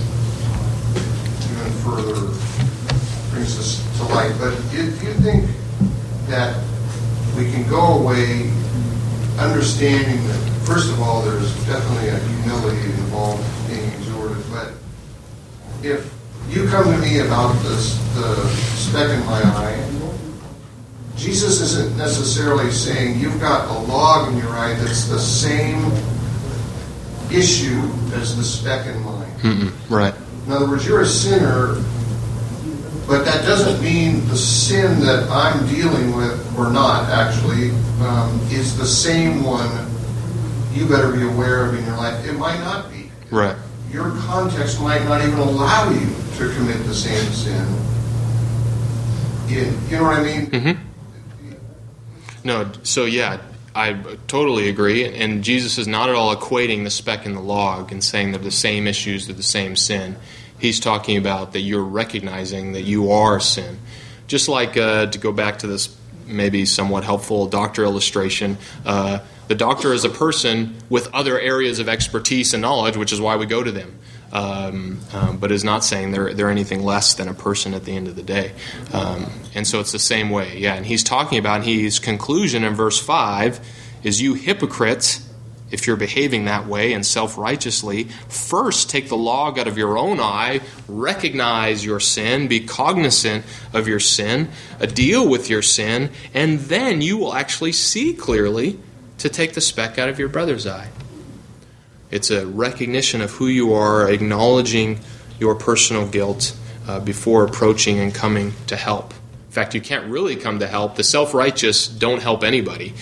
even further brings us to light. But do you think that we can go away understanding that, first of all, there's definitely a humility involved in being exhorted, but if you come to me about the speck in my eye, Jesus isn't necessarily saying you've got a log in your eye that's the same issue as the speck in mine. Right. In other words, you're a sinner, but that doesn't mean the sin that I'm dealing with, or not actually, is the same one you better be aware of in your life. It might not be. Right. Your context might not even allow you to commit the same sin. You know what I mean? Mm-hmm. No, so yeah, I totally agree. And Jesus is not at all equating the speck and the log and saying they're the same issues, they're the same sin. He's talking about that you're recognizing that you are sin. Just like, to go back to this maybe somewhat helpful doctor illustration, the doctor is a person with other areas of expertise and knowledge, which is why we go to them. But is not saying they're anything less than a person at the end of the day. And so it's the same way. Yeah, and he's talking about, his conclusion in verse 5 is, you hypocrites, if you're behaving that way and self-righteously, first take the log out of your own eye, recognize your sin, be cognizant of your sin, deal with your sin, and then you will actually see clearly to take the speck out of your brother's eye. It's a recognition of who you are, acknowledging your personal guilt before approaching and coming to help. In fact, you can't really come to help. The self-righteous don't help anybody.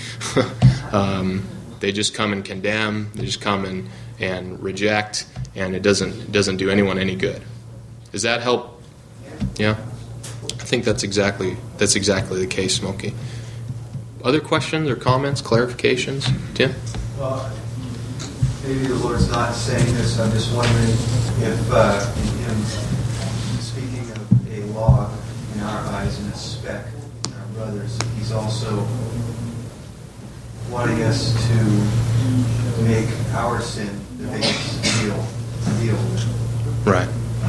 They just come and condemn. They just come and reject, and it doesn't do anyone any good. Does that help? Yeah? I think that's exactly the case, Smokey. Other questions or comments, clarifications? Tim? Well, maybe the Lord's not saying this. I'm just wondering if, in Him speaking of a log in our eyes and a speck in our brothers, He's also wanting us to make our sin the biggest deal with. Right.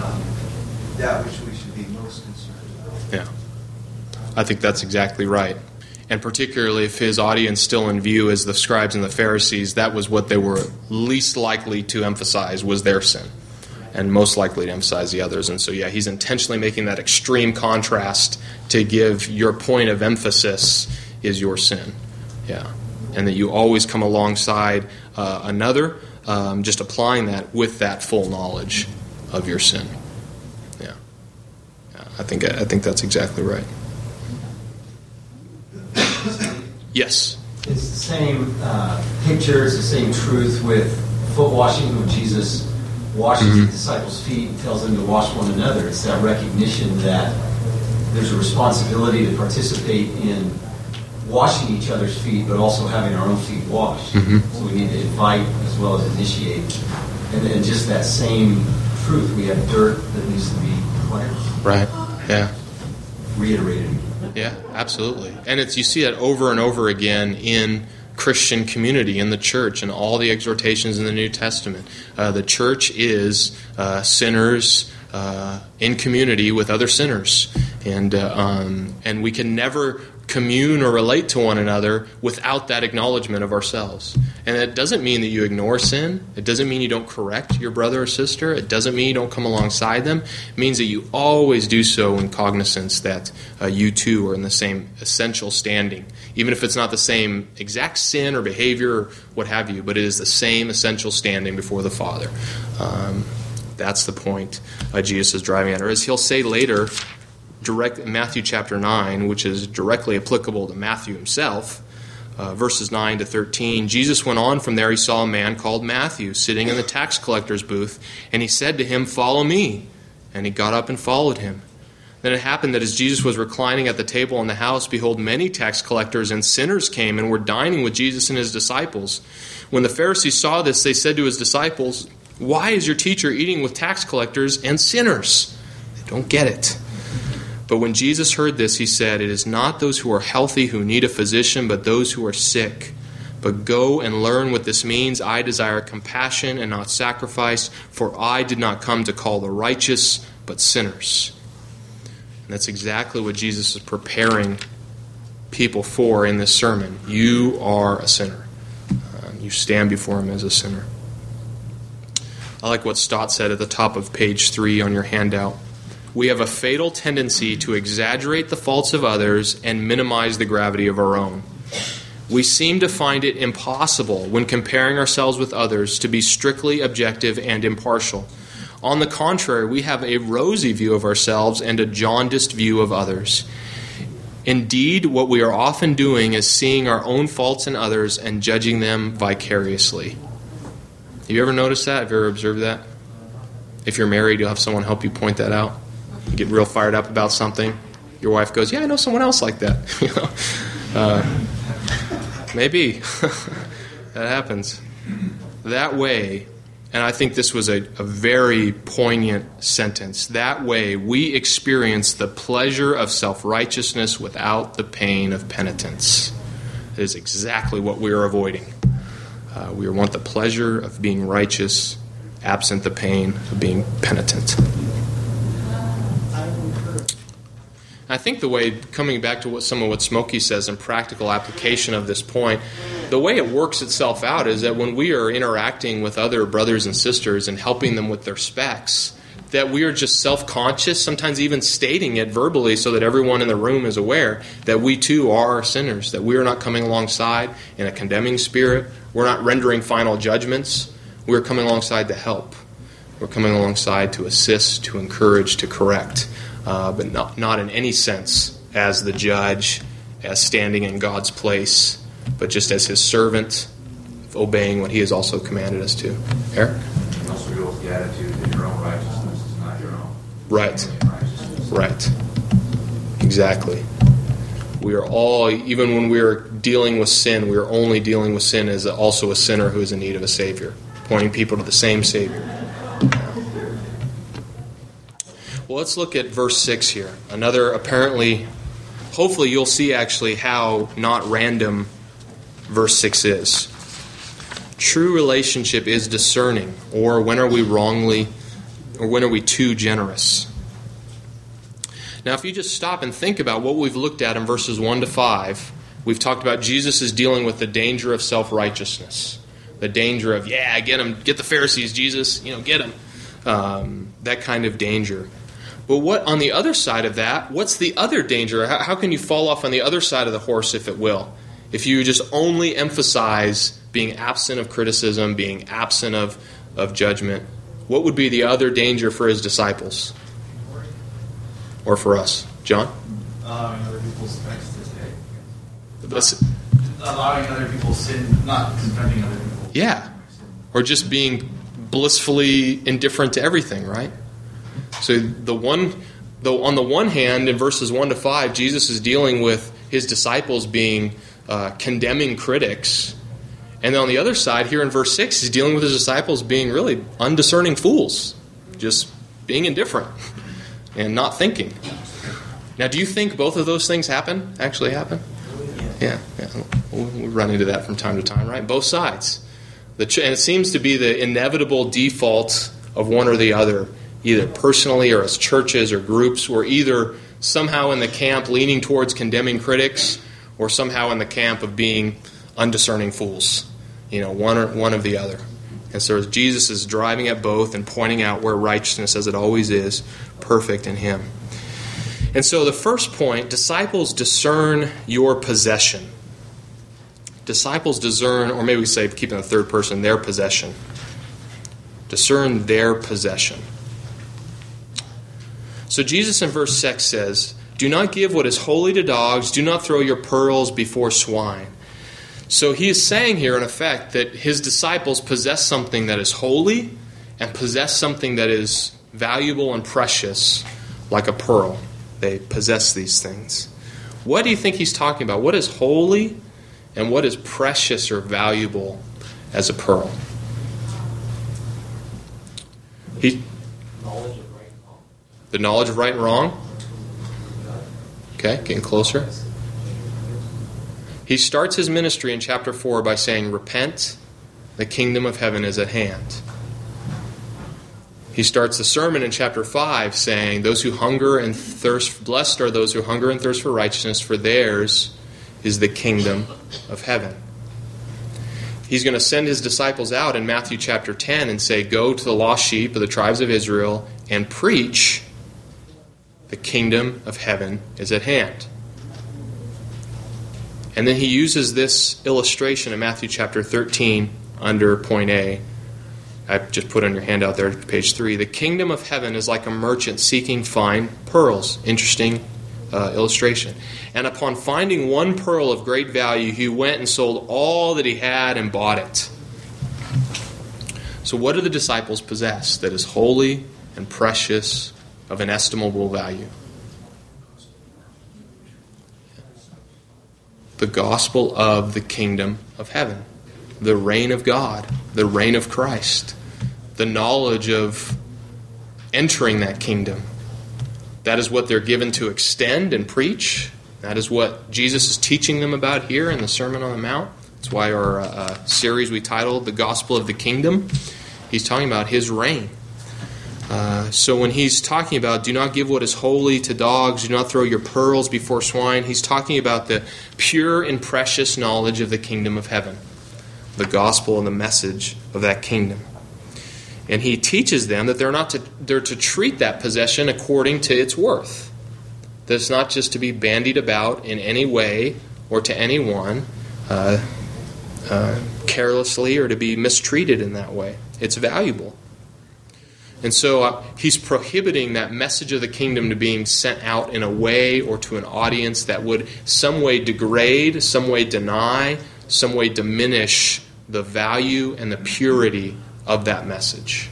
That which we should be most concerned about. Yeah. I think that's exactly right. And particularly if his audience still in view as the scribes and the Pharisees, that was what they were least likely to emphasize, was their sin, and most likely to emphasize the others. And so, yeah, he's intentionally making that extreme contrast to give your point of emphasis is your sin. Yeah. And that you always come alongside another, just applying that with that full knowledge of your sin. Yeah. I think that's exactly right. Yes. It's the same picture, it's the same truth with foot washing when Jesus washes the disciples' feet and tells them to wash one another. It's that recognition that there's a responsibility to participate in washing each other's feet, but also having our own feet washed. So we need to invite as well as initiate And then just that same truth, we have dirt that needs to be cleansed. Right. Yeah. Reiterated. Yeah, absolutely. And you see that over and over again in Christian community, in the church, and all the exhortations in the New Testament. The church is sinners in community with other sinners. And we can never commune or relate to one another without that acknowledgement of ourselves. And it doesn't mean that you ignore sin. It doesn't mean you don't correct your brother or sister. It doesn't mean you don't come alongside them. It means that you always do so in cognizance that you too are in the same essential standing, even if it's not the same exact sin or behavior or what have you, but it is the same essential standing before the Father. That's the point Jesus is driving at. Or as he'll say later, in Matthew chapter 9, which is directly applicable to Matthew himself, verses 9 to 13, Jesus went on from there. He saw a man called Matthew sitting in the tax collector's booth, and he said to him, "Follow me." And he got up and followed him. Then it happened that as Jesus was reclining at the table in the house, behold, many tax collectors and sinners came and were dining with Jesus and his disciples. When the Pharisees saw this, they said to his disciples, "Why is your teacher eating with tax collectors and sinners?" They don't get it. But when Jesus heard this, he said, "It is not those who are healthy who need a physician, but those who are sick. But go and learn what this means. I desire compassion and not sacrifice, for I did not come to call the righteous, but sinners." And that's exactly what Jesus is preparing people for in this sermon. You are a sinner. You stand before him as a sinner. I like what Stott said at the top of page 3 on your handout. We have a fatal tendency to exaggerate the faults of others and minimize the gravity of our own. We seem to find it impossible when comparing ourselves with others to be strictly objective and impartial. On the contrary, we have a rosy view of ourselves and a jaundiced view of others. Indeed, what we are often doing is seeing our own faults in others and judging them vicariously. Have you ever noticed that? Have you ever observed that? If you're married, you'll have someone help you point that out. You get real fired up about something. Your wife goes, "Yeah, I know someone else like that." Maybe. That happens. That way, and I think this was a very poignant sentence, that way we experience the pleasure of self-righteousness without the pain of penitence. It is exactly what we are avoiding. We want the pleasure of being righteous, absent the pain of being penitent. I think the way, coming back to some of what Smokey says in practical application of this point, the way it works itself out is that when we are interacting with other brothers and sisters and helping them with their specs, that we are just self-conscious, sometimes even stating it verbally so that everyone in the room is aware that we too are sinners, that we are not coming alongside in a condemning spirit. We're not rendering final judgments. We're coming alongside to help. We're coming alongside to assist, to encourage, to correct. But not in any sense as the judge, as standing in God's place, but just as his servant, obeying what he has also commanded us to. Eric? And also go with the attitude that your own righteousness is not your own. Right. Right. Exactly. We are all, even when we are dealing with sin, we are only dealing with sin as also a sinner who is in need of a Savior, pointing people to the same Savior. Well, let's look at verse 6 here. Another apparently, hopefully you'll see actually how not random verse 6 is. True relationship is discerning, or when are we wrongly, or when are we too generous? Now, if you just stop and think about what we've looked at in verses 1 to 5, we've talked about Jesus is dealing with the danger of self-righteousness. The danger of, yeah, get them, get the Pharisees, Jesus, get them. That kind of danger. But what on the other side of that, what's the other danger? How can you fall off on the other side of the horse, if it will? If you just only emphasize being absent of criticism, being absent of judgment, what would be the other danger for his disciples? Or for us? John? Allowing other people's specs to stay. Allowing other people's sin, not confronting other people. Yeah. Or just being blissfully indifferent to everything, right? So on the one hand, in verses 1 to 5, Jesus is dealing with his disciples being condemning critics. And then on the other side, here in verse 6, he's dealing with his disciples being really undiscerning fools, just being indifferent and not thinking. Now, do you think both of those things actually happen? Yeah. We run into that from time to time, right? Both sides. And it seems to be the inevitable default of one or the other, either personally or as churches or groups. We're either somehow in the camp leaning towards condemning critics or somehow in the camp of being undiscerning fools. One of the other. And so Jesus is driving at both and pointing out where righteousness, as it always is, perfect in Him. And so the first point, disciples discern your possession. Disciples discern, or maybe we say, keeping the third person, their possession. Discern their possession. So Jesus in verse 6 says, "Do not give what is holy to dogs, do not throw your pearls before swine." So he is saying here, in effect, that his disciples possess something that is holy and possess something that is valuable and precious, like a pearl. They possess these things. What do you think he's talking about? What is holy and what is precious or valuable as a pearl? The knowledge of right and wrong? Okay, getting closer. He starts his ministry in chapter 4 by saying, "Repent, the kingdom of heaven is at hand." He starts the sermon in chapter 5 saying, "Those who hunger and thirst, blessed are those who hunger and thirst for righteousness, for theirs is the kingdom of heaven." He's going to send his disciples out in Matthew chapter 10 and say, "Go to the lost sheep of the tribes of Israel and preach, the kingdom of heaven is at hand." And then he uses this illustration in Matthew chapter 13 under point A. I just put on your handout there, page 3. "The kingdom of heaven is like a merchant seeking fine pearls." Interesting illustration. "And upon finding one pearl of great value, he went and sold all that he had and bought it." So what do the disciples possess that is holy and precious, of inestimable value? The gospel of the kingdom of heaven, the reign of God, the reign of Christ, the knowledge of entering that kingdom. That is what they're given to extend and preach. That is what Jesus is teaching them about here in the Sermon on the Mount. That's why our series we titled The Gospel of the Kingdom. He's talking about His reign. So when he's talking about do not give what is holy to dogs, do not throw your pearls before swine, he's talking about the pure and precious knowledge of the kingdom of heaven, the gospel and the message of that kingdom. And he teaches them that they're to treat that possession according to its worth. That it's not just to be bandied about in any way or to anyone carelessly or to be mistreated in that way. It's valuable. And so he's prohibiting that message of the kingdom to being sent out in a way or to an audience that would some way degrade, some way deny, some way diminish the value and the purity of that message.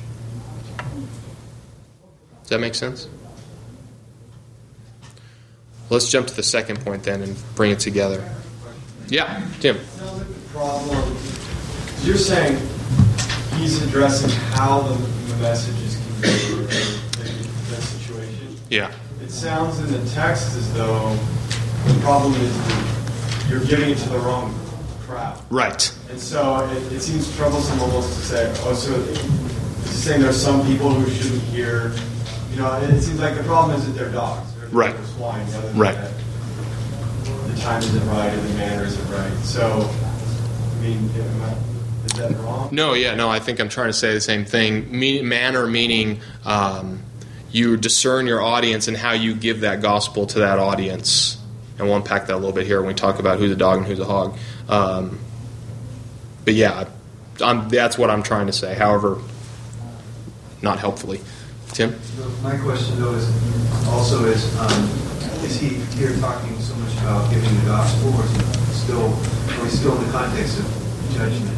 Does that make sense? Let's jump to the second point then and bring it together. Yeah, Tim. It sounds like the problem, you're saying he's addressing how the message is conveyed in that situation. Yeah. It sounds in the text as though the problem is that you're giving it to the wrong crowd. Right. And so it seems troublesome almost to say, so it's saying there's some people who shouldn't hear. It seems like the problem is that they're dogs. Right. They're swine. Rather than right. That the time isn't right or the manner isn't right. So, is that wrong? No, I think I'm trying to say the same thing. Manner meaning you discern your audience and how you give that gospel to that audience. And we'll unpack that a little bit here when we talk about who's a dog and who's a hog. But yeah, that's what I'm trying to say. However, not helpfully. Tim? My question, though, is he here talking so much about giving the gospel, or is he still in the context of judgment?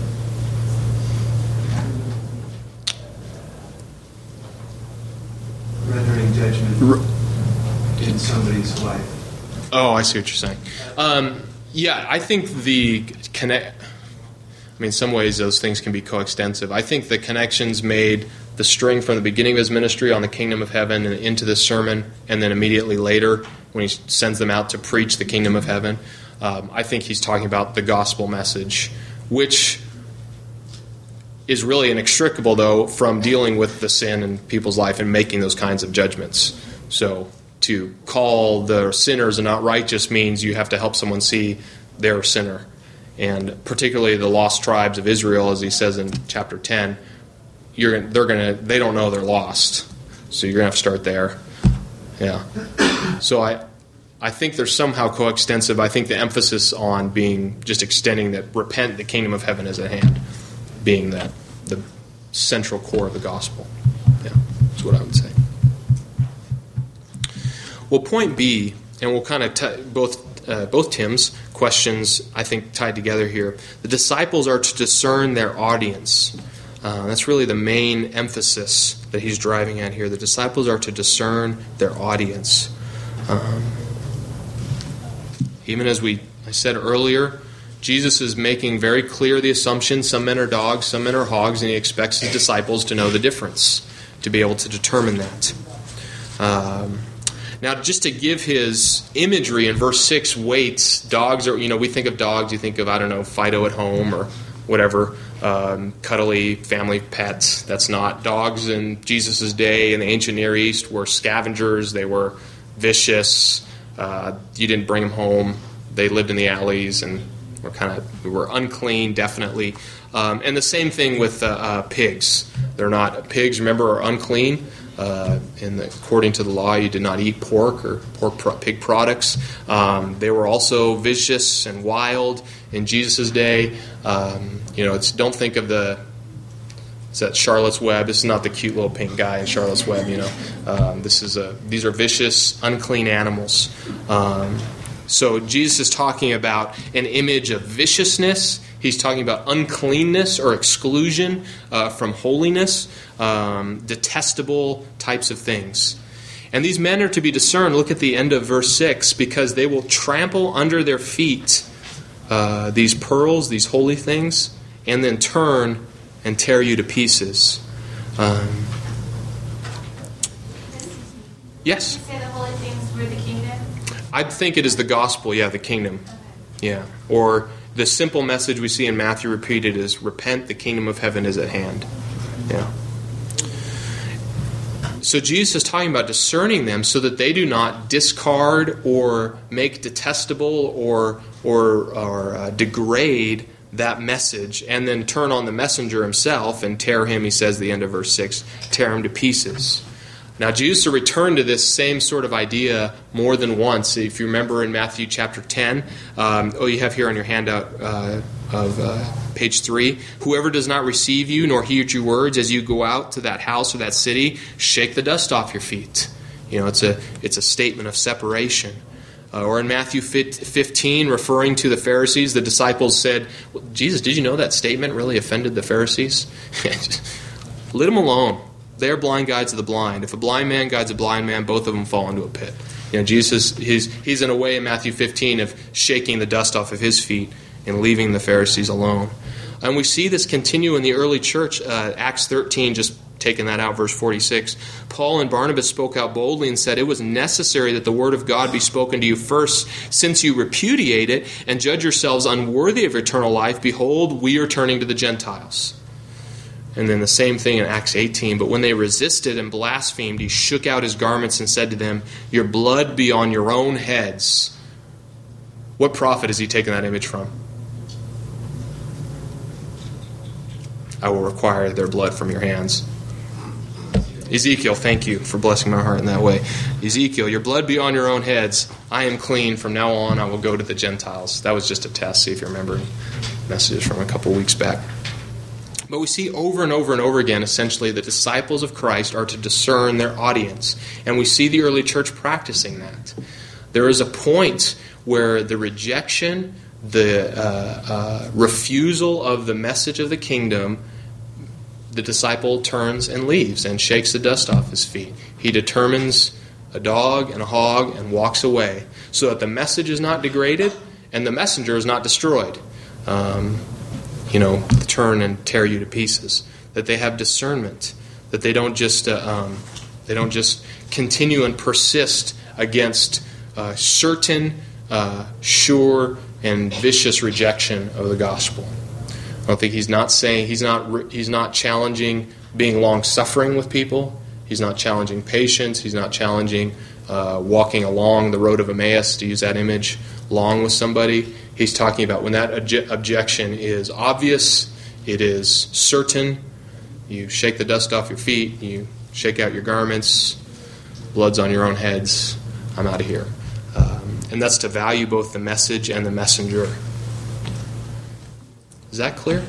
Rendering judgment in somebody's life. Oh, I see what you're saying. I think mean, in some ways those things can be coextensive. I think the connections made, the string from the beginning of his ministry on the kingdom of heaven and into this sermon, and then immediately later when he sends them out to preach the kingdom of heaven, I think he's talking about the gospel message, which is really inextricable, though, from dealing with the sin in people's life and making those kinds of judgments. So to call the sinners and not righteous means you have to help someone see they're a sinner. And particularly the lost tribes of Israel, as he says in chapter 10, they don't know they're lost. So you're going to have to start there. Yeah. So I think they're somehow coextensive. I think the emphasis on being just extending that repent, the kingdom of heaven is at hand, being the central core of the gospel. Yeah, that's what I would say. Well, point B, and we'll kind of both Tim's questions, I think, tied together here. The disciples are to discern their audience. That's really the main emphasis that he's driving at here. The disciples are to discern their audience. Even as I said earlier, Jesus is making very clear the assumption some men are dogs, some men are hogs, and he expects his disciples to know the difference, to be able to determine that. Now, just to give his imagery in verse 6, weights, dogs are, we think of dogs, you think of, Fido at home or whatever, cuddly family pets. That's not. Dogs in Jesus' day in the ancient Near East were scavengers. They were vicious. You didn't bring them home. They lived in the alleys and were unclean, definitely. And the same thing with pigs. They're not. Pigs, remember, are unclean. According to the law, you did not eat pork or pig products. They were also vicious and wild in Jesus' day. Don't think of that Charlotte's Web. This is not the cute little pink guy in Charlotte's Web. These are vicious, unclean animals. So Jesus is talking about an image of viciousness. He's talking about uncleanness or exclusion from holiness, detestable types of things. And these men are to be discerned. Look at the end of verse 6, because they will trample under their feet these pearls, these holy things, and then turn and tear you to pieces. Yes? Did you say the holy things were the kingdom? I think it is the gospel, the kingdom. Okay. Yeah. Or the simple message we see in Matthew repeated is, repent, the kingdom of heaven is at hand. Yeah. So Jesus is talking about discerning them so that they do not discard or make detestable or degrade that message and then turn on the messenger himself and tear him, he says at the end of verse 6, tear him to pieces. Now, Jesus returned to this same sort of idea more than once. If you remember in Matthew chapter 10, you have here on your handout of page 3, whoever does not receive you nor hear your words as you go out to that house or that city, shake the dust off your feet. It's a statement of separation. Or in Matthew 15, referring to the Pharisees, the disciples said, Jesus, did you know that statement really offended the Pharisees? Let them alone. They are blind guides of the blind. If a blind man guides a blind man, both of them fall into a pit. Jesus, he's in a way in Matthew 15 of shaking the dust off of his feet and leaving the Pharisees alone. And we see this continue in the early church. Acts 13, just taking that out, verse 46. Paul and Barnabas spoke out boldly and said, it was necessary that the word of God be spoken to you first, since you repudiate it and judge yourselves unworthy of eternal life. Behold, we are turning to the Gentiles. And then the same thing in Acts 18. But when they resisted and blasphemed, he shook out his garments and said to them, your blood be on your own heads. What prophet is he taking that image from? I will require their blood from your hands. Ezekiel, thank you for blessing my heart in that way. Ezekiel, your blood be on your own heads. I am clean. From now on, I will go to the Gentiles. That was just a test. See if you remember messages from a couple weeks back. But we see over and over and over again, essentially, the disciples of Christ are to discern their audience. And we see the early church practicing that. There is a point where the rejection, the refusal of the message of the kingdom, the disciple turns and leaves and shakes the dust off his feet. He determines a dog and a hog and walks away so that the message is not degraded and the messenger is not destroyed. turn and tear you to pieces. That they have discernment. That they don't just continue and persist against certain, sure, and vicious rejection of the gospel. I don't think he's not challenging being long-suffering with people. He's not challenging patience. He's not challenging walking along the road of Emmaus, to use that image, long with somebody. He's talking about when that objection is obvious, it is certain. You shake the dust off your feet, you shake out your garments, blood's on your own heads, I'm out of here. And that's to value both the message and the messenger. Is that clear?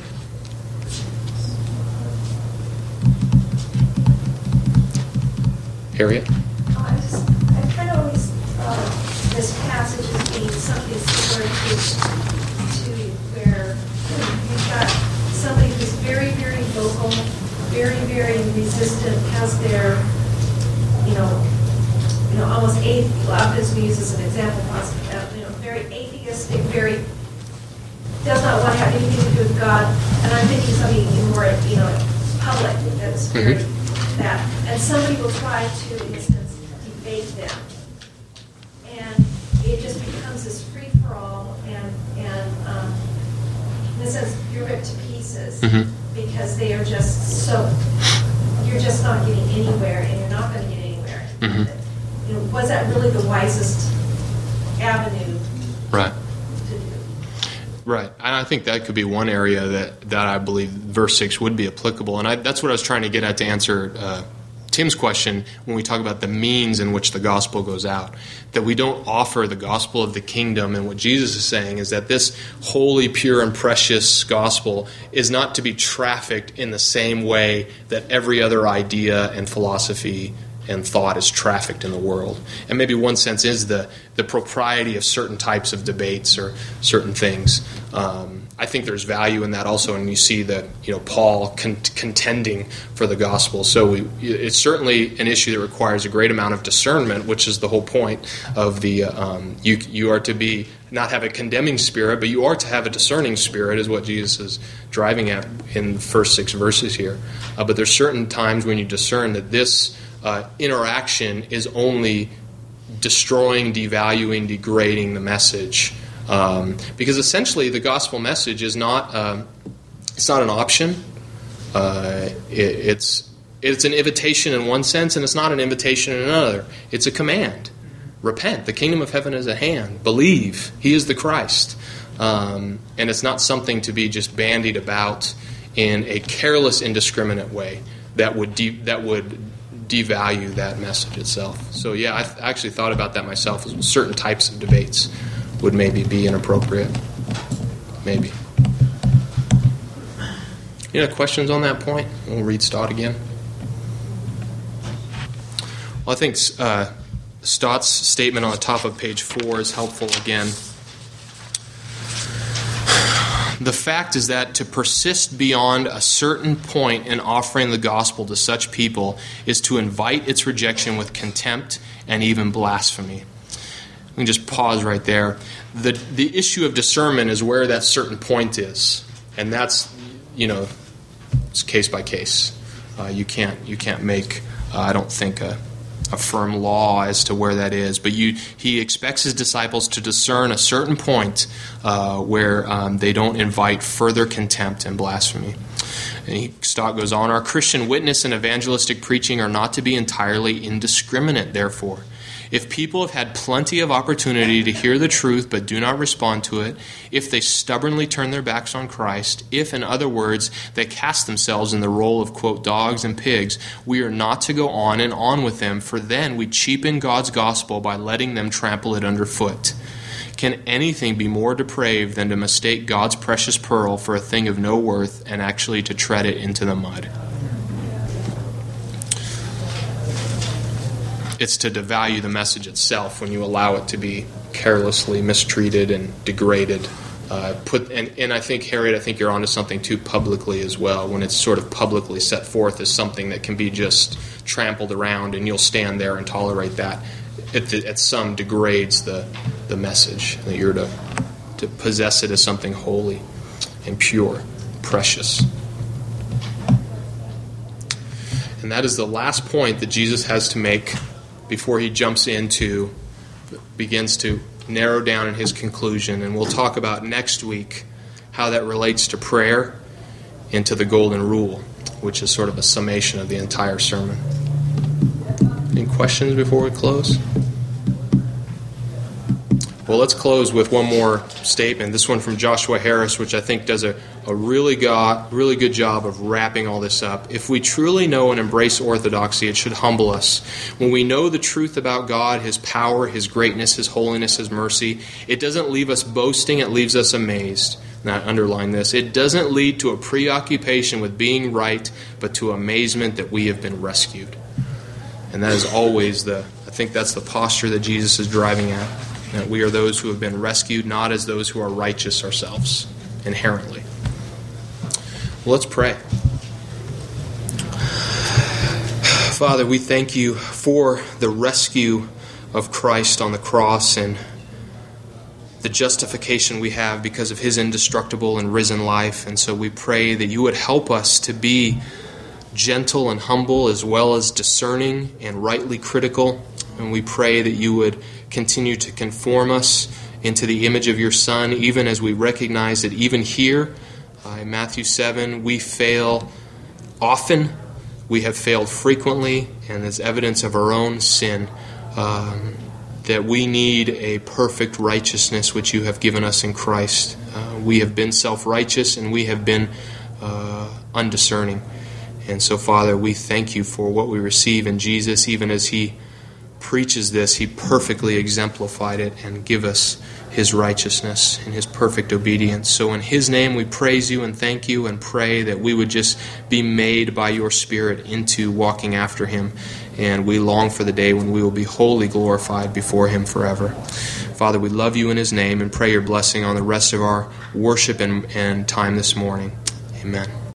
Harriet? I kind of always thought this passage as being something similar to where you've got somebody who's very, very vocal, very, very resistant, has their, almost as we use as an example, very atheistic, very does not want to have anything to do with God. And I'm thinking something more, public that's very that. And somebody will try to, in a sense, debate them. And it just becomes this free-for-all, and in a sense, you're ripped to pieces because they are just you're just not getting anywhere, and you're not going to get anywhere. Was that really the wisest avenue? Right. Right, and I think that could be one area that I believe verse 6 would be applicable, and that's what I was trying to get at to answer Tim's question when we talk about the means in which the gospel goes out. That we don't offer the gospel of the kingdom, and what Jesus is saying is that this holy, pure, and precious gospel is not to be trafficked in the same way that every other idea and philosophy and thought is trafficked in the world. And maybe one sense is the propriety of certain types of debates or certain things. I think there's value in that also, and you see that Paul contending for the gospel. So it's certainly an issue that requires a great amount of discernment, which is the whole point of the you are to be not have a condemning spirit, but you are to have a discerning spirit, is what Jesus is driving at in the first 6 verses here. But there's certain times when you discern that this interaction is only destroying, devaluing, degrading the message, because essentially the gospel message is not it's not an option. It's an invitation in one sense, and it's not an invitation in another. It's a command. Repent. The kingdom of heaven is at hand. Believe. He is the Christ. And it's not something to be just bandied about in a careless, indiscriminate way that would devalue that message itself. So yeah, I actually thought about that myself. Certain types of debates would maybe be inappropriate. Maybe. Questions on that point? We'll read Stott again. Well, I think Stott's statement on the top of page 4 is helpful again. The fact is that to persist beyond a certain point in offering the gospel to such people is to invite its rejection with contempt and even blasphemy. We can just pause right there. The issue of discernment is where that certain point is, and that's it's case by case. You can't make I don't think a firm law as to where that is, but he expects his disciples to discern a certain point where they don't invite further contempt and blasphemy. And Stott goes on, our Christian witness and evangelistic preaching are not to be entirely indiscriminate, therefore. If people have had plenty of opportunity to hear the truth but do not respond to it, if they stubbornly turn their backs on Christ, if, in other words, they cast themselves in the role of, quote, dogs and pigs, we are not to go on and on with them, for then we cheapen God's gospel by letting them trample it underfoot. Can anything be more depraved than to mistake God's precious pearl for a thing of no worth and actually to tread it into the mud? It's to devalue the message itself when you allow it to be carelessly mistreated and degraded. And I think, Harriet, I think you're onto something too publicly as well, when it's sort of publicly set forth as something that can be just trampled around and you'll stand there and tolerate that. At some degrades the message, that you're to possess it as something holy and pure. precious. And that is the last point that Jesus has to make before he begins to narrow down in his conclusion. And we'll talk about next week how that relates to prayer and to the golden rule, which is sort of a summation of the entire sermon. Any questions before we close? Well, let's close with one more statement. This one from Joshua Harris, which I think does a really good job of wrapping all this up. If we truly know and embrace orthodoxy, it should humble us. When we know the truth about God, His power, His greatness, His holiness, His mercy, it doesn't leave us boasting, it leaves us amazed. And I underline this. It doesn't lead to a preoccupation with being right, but to amazement that we have been rescued. And that is always I think that's the posture that Jesus is driving at. That we are those who have been rescued, not as those who are righteous ourselves, inherently. Well, let's pray. Father, we thank you for the rescue of Christ on the cross and the justification we have because of His indestructible and risen life. And so we pray that you would help us to be gentle and humble as well as discerning and rightly critical. And we pray that you would continue to conform us into the image of your Son, even as we recognize that even here in Matthew 7, we fail often, we have failed frequently, and as evidence of our own sin, that we need a perfect righteousness which you have given us in Christ. We have been self-righteous and we have been undiscerning. And so, Father, we thank you for what we receive in Jesus. Even as He preaches this, He perfectly exemplified it and give us His righteousness and His perfect obedience. So in His name we praise you and thank you and pray that we would just be made by your Spirit into walking after Him. And we long for the day when we will be wholly glorified before Him forever. Father, we love you in His name and pray your blessing on the rest of our worship and time this morning. Amen.